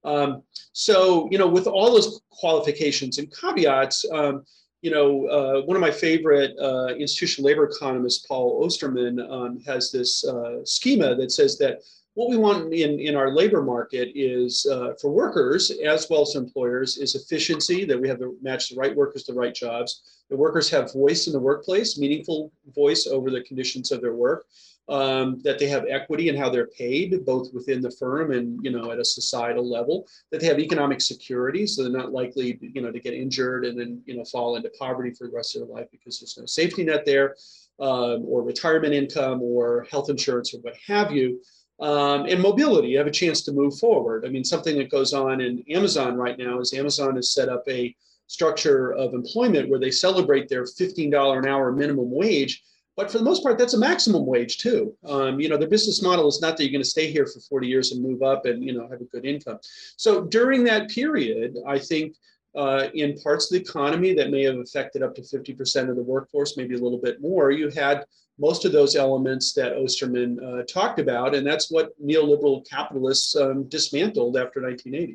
With all those qualifications and caveats, one of my favorite institutional labor economists, Paul Osterman, has this schema that says that what we want in our labor market is for workers as well as employers is efficiency, that we have to match the right workers to the right jobs. The workers have voice in the workplace, meaningful voice over the conditions of their work, that they have equity in how they're paid, both within the firm and, at a societal level, that they have economic security, so they're not likely, to get injured and then, fall into poverty for the rest of their life because there's no safety net there, or retirement income or health insurance or what have you. And mobility, you have a chance to move forward. I mean, something that goes on in Amazon right now is Amazon has set up a structure of employment where they celebrate their $15 an hour minimum wage. But for the most part, that's a maximum wage too. Their business model is not that you're going to stay here for 40 years and move up and, have a good income. So during that period, I think in parts of the economy that may have affected up to 50% of the workforce, maybe a little bit more, you had most of those elements that Osterman talked about, and that's what neoliberal capitalists dismantled after 1980.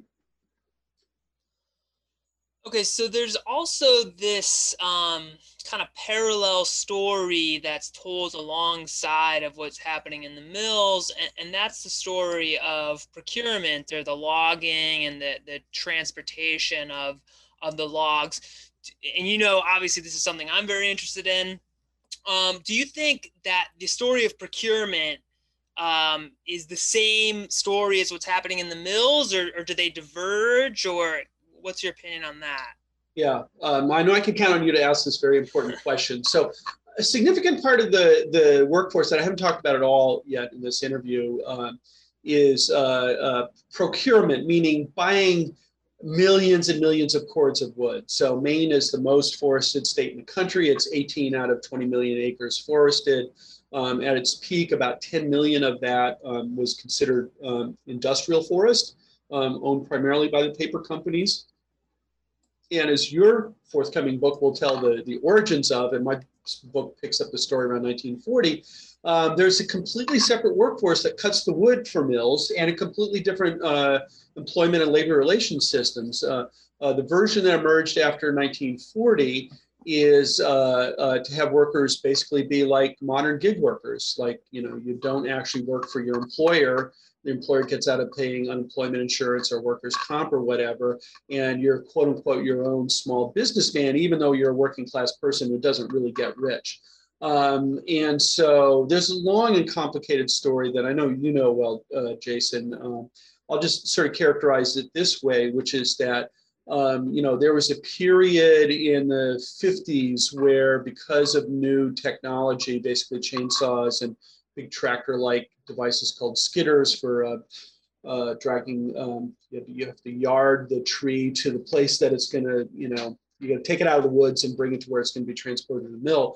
Okay, so there's also this kind of parallel story that's told alongside of what's happening in the mills, and that's the story of procurement, or the logging and the transportation of the logs. And obviously this is something I'm very interested in. Do you think that the story of procurement is the same story as what's happening in the mills, or do they diverge, or what's your opinion on that? Yeah, I know I can count on you to ask this very important question. So a significant part of the workforce that I haven't talked about at all yet in this interview is procurement, meaning buying millions and millions of cords of wood. So Maine is the most forested state in the country. It's 18 out of 20 million acres forested. At its peak, about 10 million of that was considered industrial forest, owned primarily by the paper companies. And as your forthcoming book will tell the origins of, and my book picks up the story around 1940, there's a completely separate workforce that cuts the wood for mills and a completely different employment and labor relations systems. The version that emerged after 1940 is to have workers basically be like modern gig workers. Like, you don't actually work for your employer. The employer gets out of paying unemployment insurance or workers' comp or whatever, and you're quote unquote your own small businessman, even though you're a working class person who doesn't really get rich. And so there's a long and complicated story that I know you know well, Jason. I'll just sort of characterize it this way, which is that there was a period in the 50s where, because of new technology, basically chainsaws and big tractor-like devices called skidders for dragging, you have to yard the tree to the place that it's going to, you got to take it out of the woods and bring it to where it's going to be transported to the mill.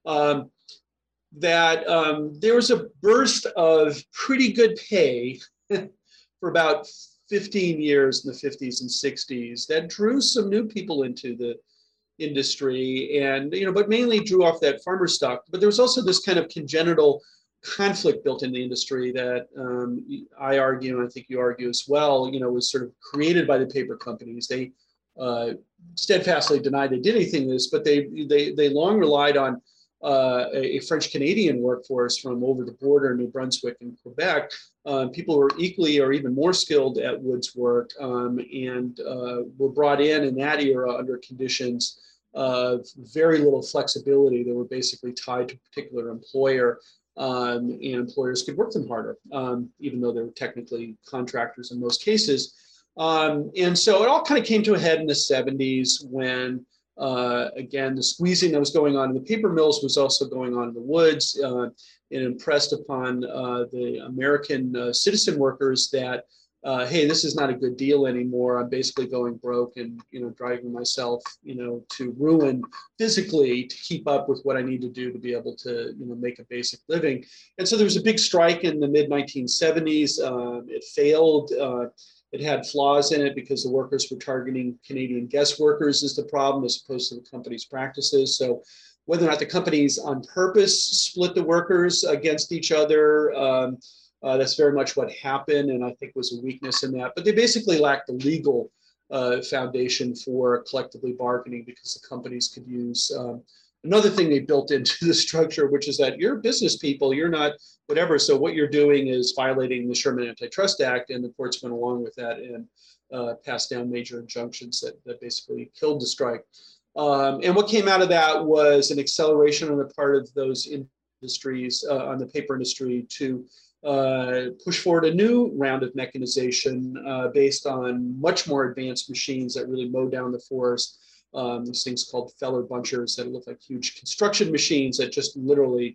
There was a burst of pretty good pay for about 15 years in the 50s and 60s that drew some new people into the industry, and but mainly drew off that farmer stock. But there was also this kind of congenital conflict built in the industry that I argue, and I think you argue as well, was sort of created by the paper companies. They steadfastly denied they did anything to this, but they long relied on a French-Canadian workforce from over the border, New Brunswick and Quebec. People were equally or even more skilled at woods work, and were brought in that era under conditions of very little flexibility. They were basically tied to a particular employer, and employers could work them harder, even though they were technically contractors in most cases. And so it all kind of came to a head in the 70s when Again, the squeezing that was going on in the paper mills was also going on in the woods. It impressed upon the American citizen workers that, hey, this is not a good deal anymore. I'm basically going broke and, driving myself, to ruin physically to keep up with what I need to do to be able to, make a basic living. And so there was a big strike in the mid 1970s. It failed. It had flaws in it because the workers were targeting Canadian guest workers is the problem, as opposed to the company's practices. So whether or not the companies on purpose split the workers against each other, that's very much what happened, and I think was a weakness in that. But they basically lacked the legal foundation for collectively bargaining, because the companies could use another thing they built into the structure, which is that you're business people, you're not whatever. So what you're doing is violating the Sherman Antitrust Act, and the courts went along with that and passed down major injunctions that basically killed the strike. And what came out of that was an acceleration on the part of those industries, on the paper industry, to push forward a new round of mechanization based on much more advanced machines that really mow down the forest. These things called feller bunchers that look like huge construction machines that just literally,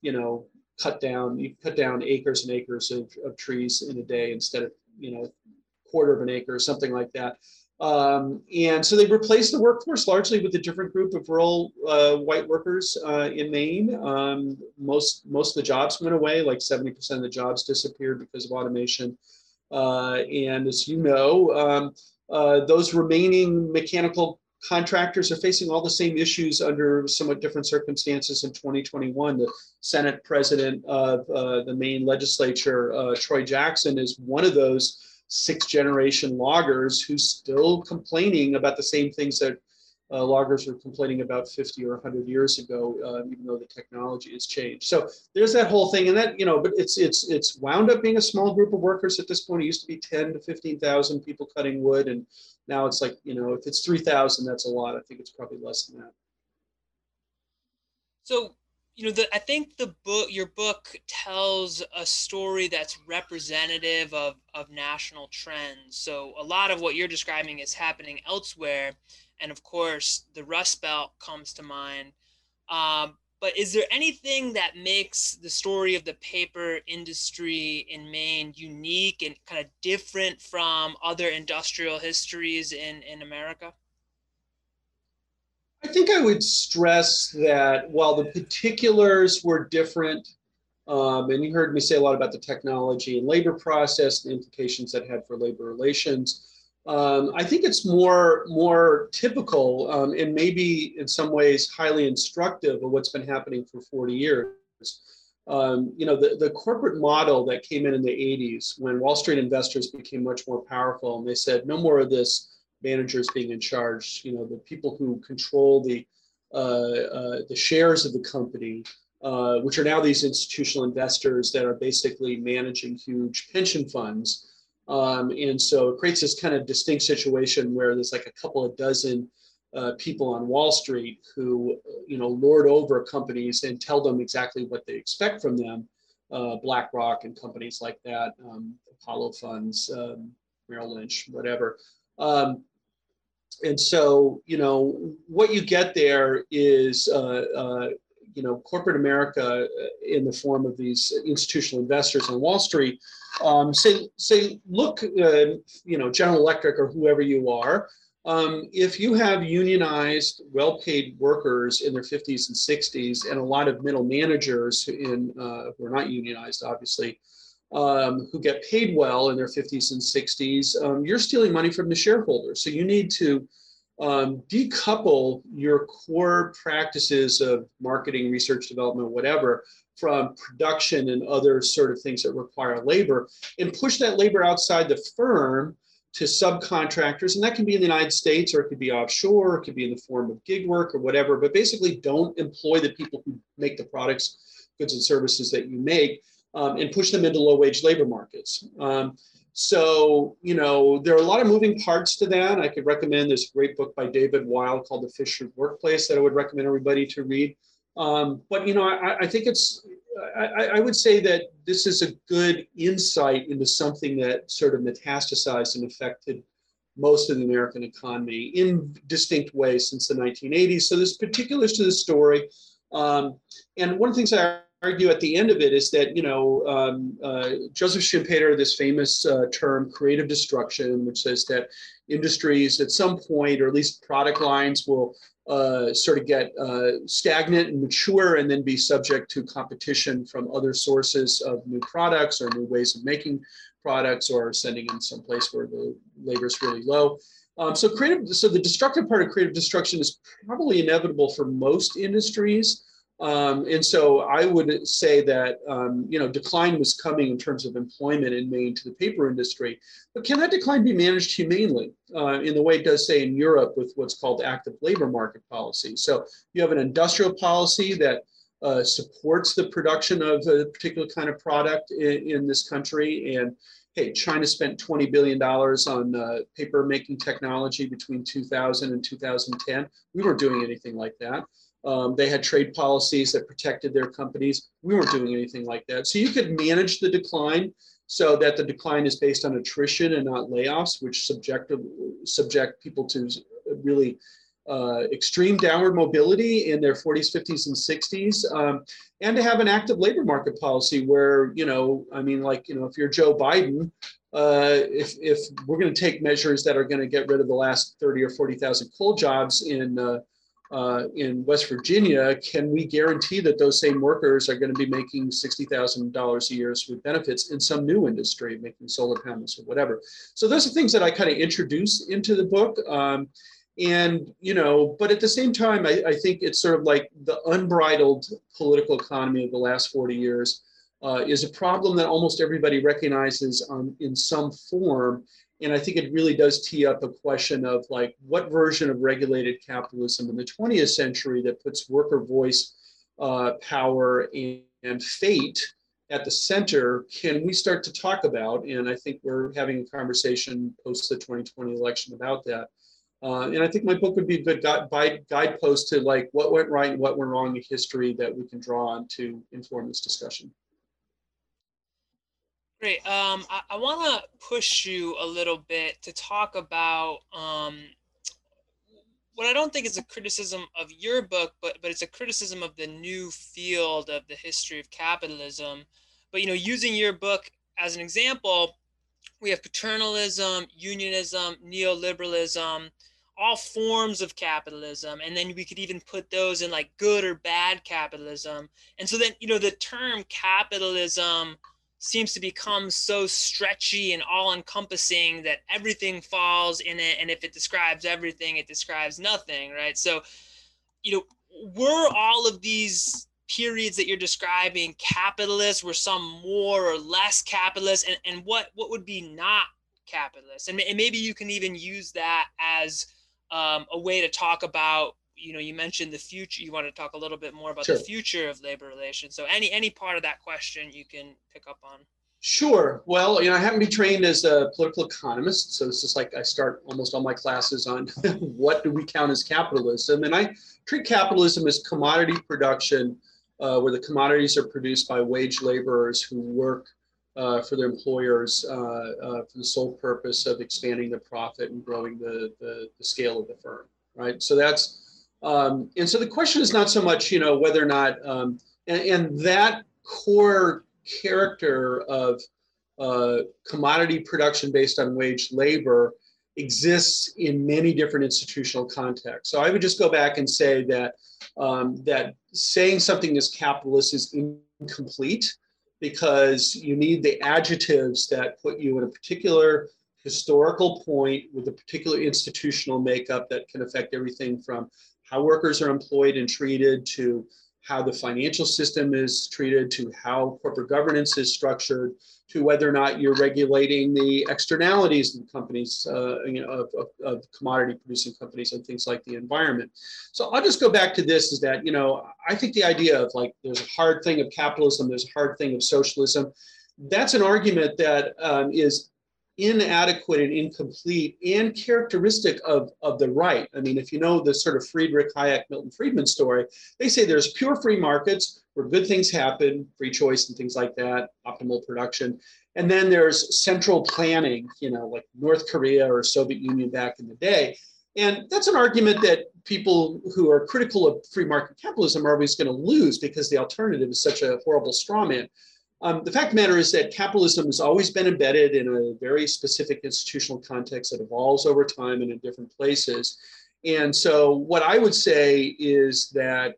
cut down acres and acres of trees in a day instead of, quarter of an acre or something like that. And so they replaced the workforce largely with a different group of rural white workers in Maine. Most of the jobs went away, like 70% of the jobs disappeared because of automation. And as you know, those remaining mechanical contractors are facing all the same issues under somewhat different circumstances in 2021. The Senate president of the Maine legislature, Troy Jackson, is one of those sixth-generation loggers who's still complaining about the same things that loggers were complaining about 50 or 100 years ago, even though the technology has changed. So there's that whole thing, and that, but it's wound up being a small group of workers at this point. It used to be 10 to 15,000 people cutting wood, and now it's like, if it's 3,000, that's a lot. I think it's probably less than that. So, I think your book tells a story that's representative of national trends. So a lot of what you're describing is happening elsewhere. And of course, the Rust Belt comes to mind. But is there anything that makes the story of the paper industry in Maine unique and kind of different from other industrial histories in America? I think I would stress that while the particulars were different, and you heard me say a lot about the technology and labor process, the implications that had for labor relations, I think it's more typical and maybe in some ways highly instructive of what's been happening for 40 years. The corporate model that came in the 80s, when Wall Street investors became much more powerful, and they said, no more of this managers being in charge, the people who control the shares of the company, which are now these institutional investors that are basically managing huge pension funds. And so it creates this kind of distinct situation where there's like a couple of dozen people on Wall Street who, lord over companies and tell them exactly what they expect from them. BlackRock and companies like that, Apollo funds, Merrill Lynch, whatever. And so, what you get there is, corporate America in the form of these institutional investors on Wall Street say, look, General Electric or whoever you are, if you have unionized, well-paid workers in their 50s and 60s, and a lot of middle managers who are not unionized, obviously, who get paid well in their 50s and 60s, you're stealing money from the shareholders. So you need to decouple your core practices of marketing, research, development, whatever, from production and other sort of things that require labor, and push that labor outside the firm to subcontractors. And that can be in the United States, or it could be offshore, it could be in the form of gig work or whatever, but basically don't employ the people who make the products, goods and services that you make, and push them into low-wage labor markets. So, there are a lot of moving parts to that. I could recommend this great book by David Weil called The Fisher Workplace that I would recommend everybody to read. But, I think I would say that this is a good insight into something that sort of metastasized and affected most of the American economy in distinct ways since the 1980s. So there's particulars to the story. And one of the things I argue at the end of it is that, Joseph Schumpeter, this famous term, creative destruction, which says that industries at some point, or at least product lines, will sort of get stagnant and mature and then be subject to competition from other sources of new products or new ways of making products, or sending in some place where the labor is really low. So the destructive part of creative destruction is probably inevitable for most industries. And so I would say that, decline was coming in terms of employment in Maine to the paper industry. But can that decline be managed humanely in the way it does, say, in Europe with what's called active labor market policy? So you have an industrial policy that supports the production of a particular kind of product in this country. And hey, China spent $20 billion on paper making technology between 2000 and 2010. We weren't doing anything like that. They had trade policies that protected their companies. We weren't doing anything like that. So you could manage the decline so that the decline is based on attrition and not layoffs, which subject people to really extreme downward mobility in their 40s, 50s, and 60s, and to have an active labor market policy where, if you're Joe Biden, if we're going to take measures that are going to get rid of the last 30 or 40,000 coal jobs in West Virginia, can we guarantee that those same workers are going to be making $60,000 a year with benefits in some new industry, making solar panels or whatever? So those are things that I kind of introduce into the book. But at the same time, I think it's sort of like the unbridled political economy of the last 40 years is a problem that almost everybody recognizes in some form. And I think it really does tee up a question of like, what version of regulated capitalism in the 20th century that puts worker voice, power, and fate at the center can we start to talk about? And I think we're having a conversation post the 2020 election about that. And I think my book would be a good guidepost to like what went right and what went wrong in history that we can draw on to inform this discussion. Great. I want to push you a little bit to talk about what I don't think is a criticism of your book, but it's a criticism of the new field of the history of capitalism. But, using your book as an example, we have paternalism, unionism, neoliberalism, all forms of capitalism. And then we could even put those in like good or bad capitalism. And so then, the term capitalism seems to become so stretchy and all-encompassing that everything falls in it. And if it describes everything, it describes nothing, right? So, were all of these periods that you're describing capitalist? Were some more or less capitalist? And what would be not capitalist? And maybe you can even use that as a way to talk about, you mentioned the future. You want to talk a little bit more about Sure. The future of labor relations. So any part of that question you can pick up on. Sure. Well, I happen to be trained as a political economist. So it's just like I start almost all my classes on what do we count as capitalism? And I treat capitalism as commodity production, where the commodities are produced by wage laborers who work for their employers for the sole purpose of expanding the profit and growing the scale of the firm, right? So that's and so the question is not so much, whether or not, and that core character of commodity production based on wage labor exists in many different institutional contexts. So I would just go back and say that that saying something is capitalist is incomplete because you need the adjectives that put you in a particular historical point with a particular institutional makeup that can affect everything from how workers are employed and treated to how the financial system is treated to how corporate governance is structured to whether or not you're regulating the externalities of companies, of commodity producing companies and things like the environment. So I'll just go back to this is that, I think the idea of like, there's a hard thing of capitalism, there's a hard thing of socialism. That's an argument that is inadequate and incomplete and characteristic of the right. I mean, if you know the sort of Friedrich Hayek, Milton Friedman story, they say there's pure free markets where good things happen, free choice and things like that, optimal production. And then there's central planning, like North Korea or Soviet Union back in the day. And that's an argument that people who are critical of free market capitalism are always going to lose because the alternative is such a horrible straw man. The fact of the matter is that capitalism has always been embedded in a very specific institutional context that evolves over time and in different places. And so what I would say is that,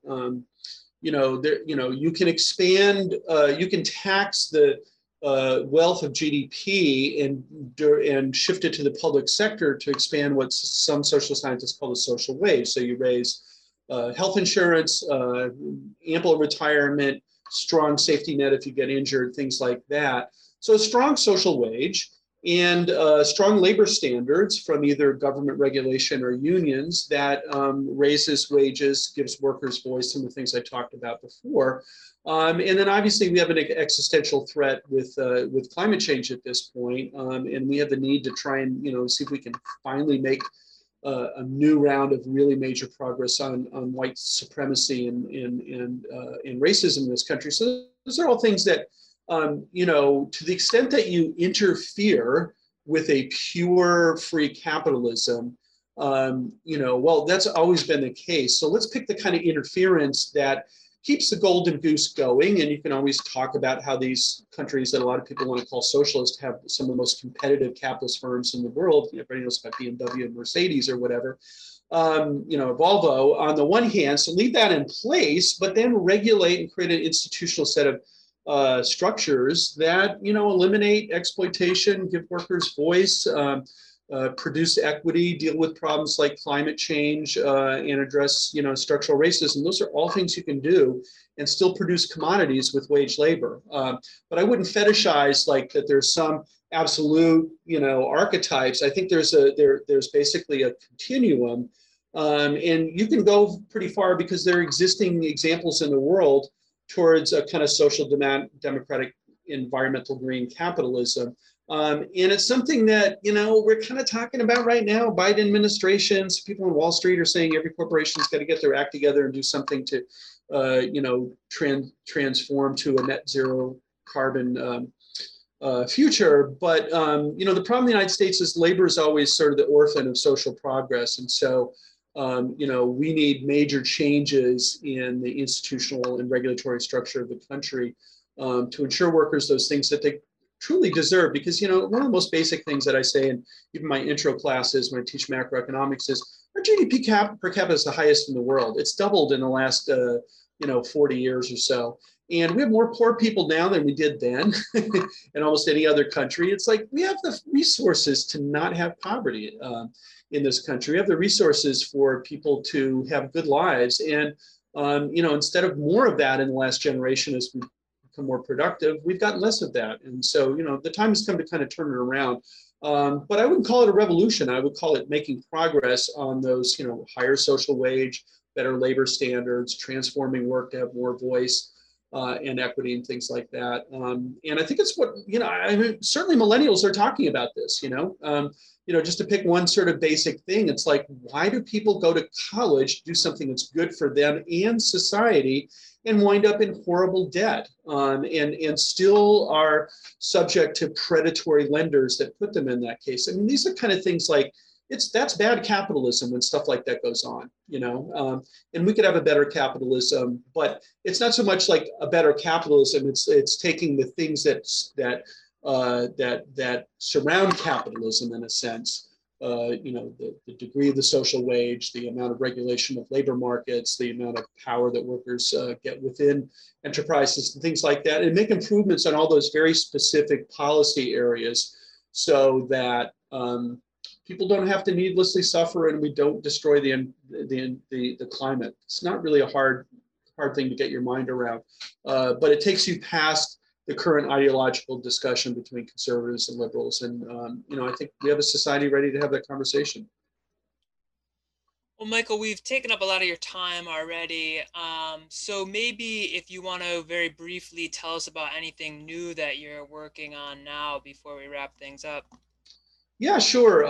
you can expand, you can tax the wealth of GDP and shift it to the public sector to expand what some social scientists call the social wage. So you raise health insurance, ample retirement, strong safety net if you get injured, things like that. So a strong social wage and strong labor standards from either government regulation or unions that raises wages, gives workers voice, some of the things I talked about before. And then obviously we have an existential threat with climate change at this point, and we have the need to try and see if we can finally make a new round of really major progress on white supremacy and racism in this country. So those are all things that, to the extent that you interfere with a pure free capitalism, well, that's always been the case. So let's pick the kind of interference that keeps the golden goose going. And you can always talk about how these countries that a lot of people want to call socialist have some of the most competitive capitalist firms in the world. Everybody knows about BMW and Mercedes or whatever, Volvo on the one hand. So leave that in place, but then regulate and create an institutional set of structures that, eliminate exploitation, give workers voice, produce equity, deal with problems like climate change, and address, structural racism. Those are all things you can do and still produce commodities with wage labor. But I wouldn't fetishize like that there's some absolute, archetypes. I think there's basically a continuum. And you can go pretty far because there are existing examples in the world towards a kind of social democratic environmental green capitalism. And it's something that, we're kind of talking about right now. Biden administrations, people on Wall Street are saying every corporation's got to get their act together and do something to, transform to a net zero carbon future. But, the problem in the United States is labor is always sort of the orphan of social progress. And so, we need major changes in the institutional and regulatory structure of the country to ensure workers those things that they truly deserve. Because, one of the most basic things that I say in even my intro classes when I teach macroeconomics is our GDP per capita is the highest in the world. It's doubled in the last, 40 years or so. And we have more poor people now than we did then in almost any other country. It's like we have the resources to not have poverty in this country. We have the resources for people to have good lives. And, instead of more of that in the last generation as we become more productive, we've gotten less of that. And so, the time has come to kind of turn it around. But I wouldn't call it a revolution. I would call it making progress on those, higher social wage, better labor standards, transforming work to have more voice and equity and things like that. And I think it's what, certainly millennials are talking about this, just to pick one sort of basic thing. It's like, why do people go to college, do something that's good for them and society, and wind up in horrible debt and still are subject to predatory lenders that put them in that case? I mean, these are kind of things like, that's bad capitalism when stuff like that goes on, and we could have a better capitalism, but it's not so much like a better capitalism. It's taking the things that surround capitalism in a sense, the degree of the social wage, the amount of regulation of labor markets, the amount of power that workers get within enterprises and things like that, and make improvements on all those very specific policy areas so that people don't have to needlessly suffer and we don't destroy the climate. It's not really a hard thing to get your mind around, but it takes you past the current ideological discussion between conservatives and liberals. And, I think we have a society ready to have that conversation. Well, Michael, we've taken up a lot of your time already. So maybe if you want to very briefly tell us about anything new that you're working on now before we wrap things up. Yeah, sure.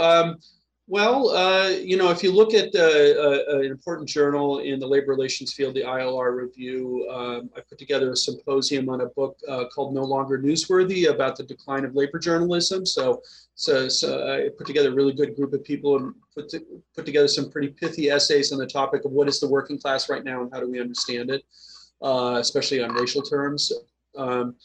If you look at an important journal in the labor relations field, the ILR Review, I put together a symposium on a book called No Longer Newsworthy about the decline of labor journalism. So I put together a really good group of people and put together some pretty pithy essays on the topic of what is the working class right now and how do we understand it, especially on racial terms. Um,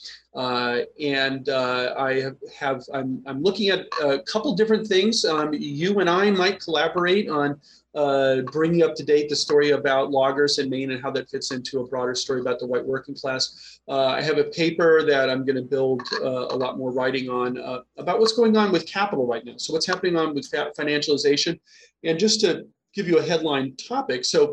I'm looking at a couple different things. You and I might collaborate on bringing up to date the story about loggers in Maine and how that fits into a broader story about the white working class. I have a paper that I'm going to build a lot more writing on about what's going on with capital right now. So what's happening on with financialization, and just to give you a headline topic. So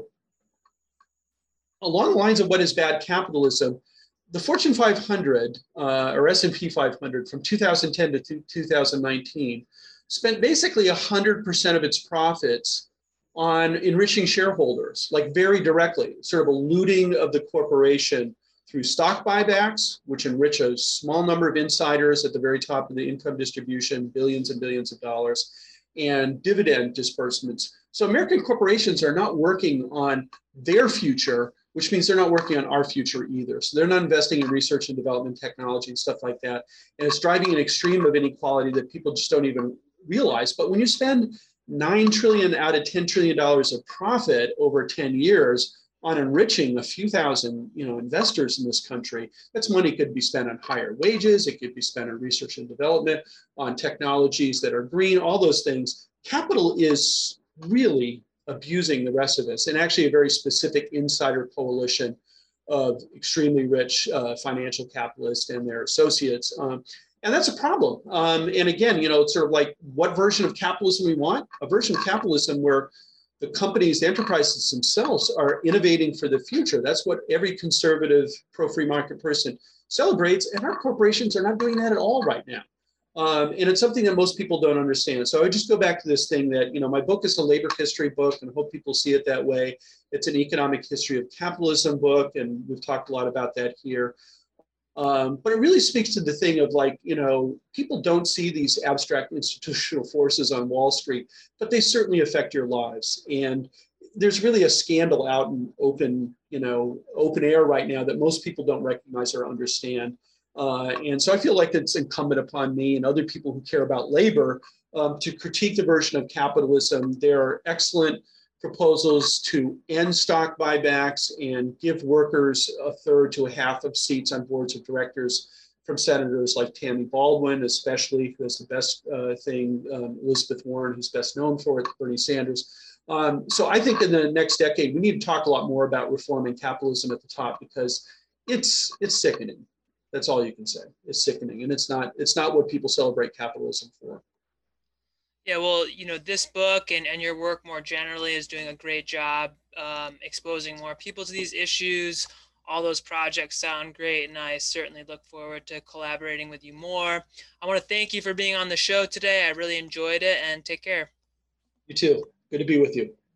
along the lines of what is bad capitalism, the Fortune 500 or S&P 500 from 2010 to 2019 spent basically 100% of its profits on enriching shareholders, like very directly, sort of a looting of the corporation through stock buybacks, which enrich a small number of insiders at the very top of the income distribution, billions and billions of dollars, and dividend disbursements. So American corporations are not working on their future, which means they're not working on our future either. So they're not investing in research and development technology and stuff like that. And it's driving an extreme of inequality that people just don't even realize. But when you spend $9 trillion out of $10 trillion of profit over 10 years on enriching a few thousand, investors in this country, that's money could be spent on higher wages. It could be spent on research and development, on technologies that are green, all those things. Capital is really abusing the rest of us, and actually a very specific insider coalition of extremely rich financial capitalists and their associates. And that's a problem. And again, it's sort of like what version of capitalism we want? A version of capitalism where the companies, the enterprises themselves are innovating for the future. That's what every conservative pro-free market person celebrates. And our corporations are not doing that at all right now. And it's something that most people don't understand. So I just go back to this thing that, my book is a labor history book, and I hope people see it that way. It's an economic history of capitalism book, and we've talked a lot about that here. But it really speaks to the thing of people don't see these abstract institutional forces on Wall Street, but they certainly affect your lives. And there's really a scandal out in open air right now that most people don't recognize or understand. And so I feel like it's incumbent upon me and other people who care about labor to critique the version of capitalism. There are excellent proposals to end stock buybacks and give workers a third to a half of seats on boards of directors from senators like Tammy Baldwin, especially, who has the best thing, Elizabeth Warren, who's best known for it, Bernie Sanders. So I think in the next decade, we need to talk a lot more about reforming capitalism at the top, because it's sickening. That's all you can say. It's sickening, and it's not what people celebrate capitalism for. Yeah, well, this book and your work more generally is doing a great job exposing more people to these issues. All those projects sound great, and I certainly look forward to collaborating with you more. I want to thank you for being on the show today. I really enjoyed it, and take care. You too. Good to be with you.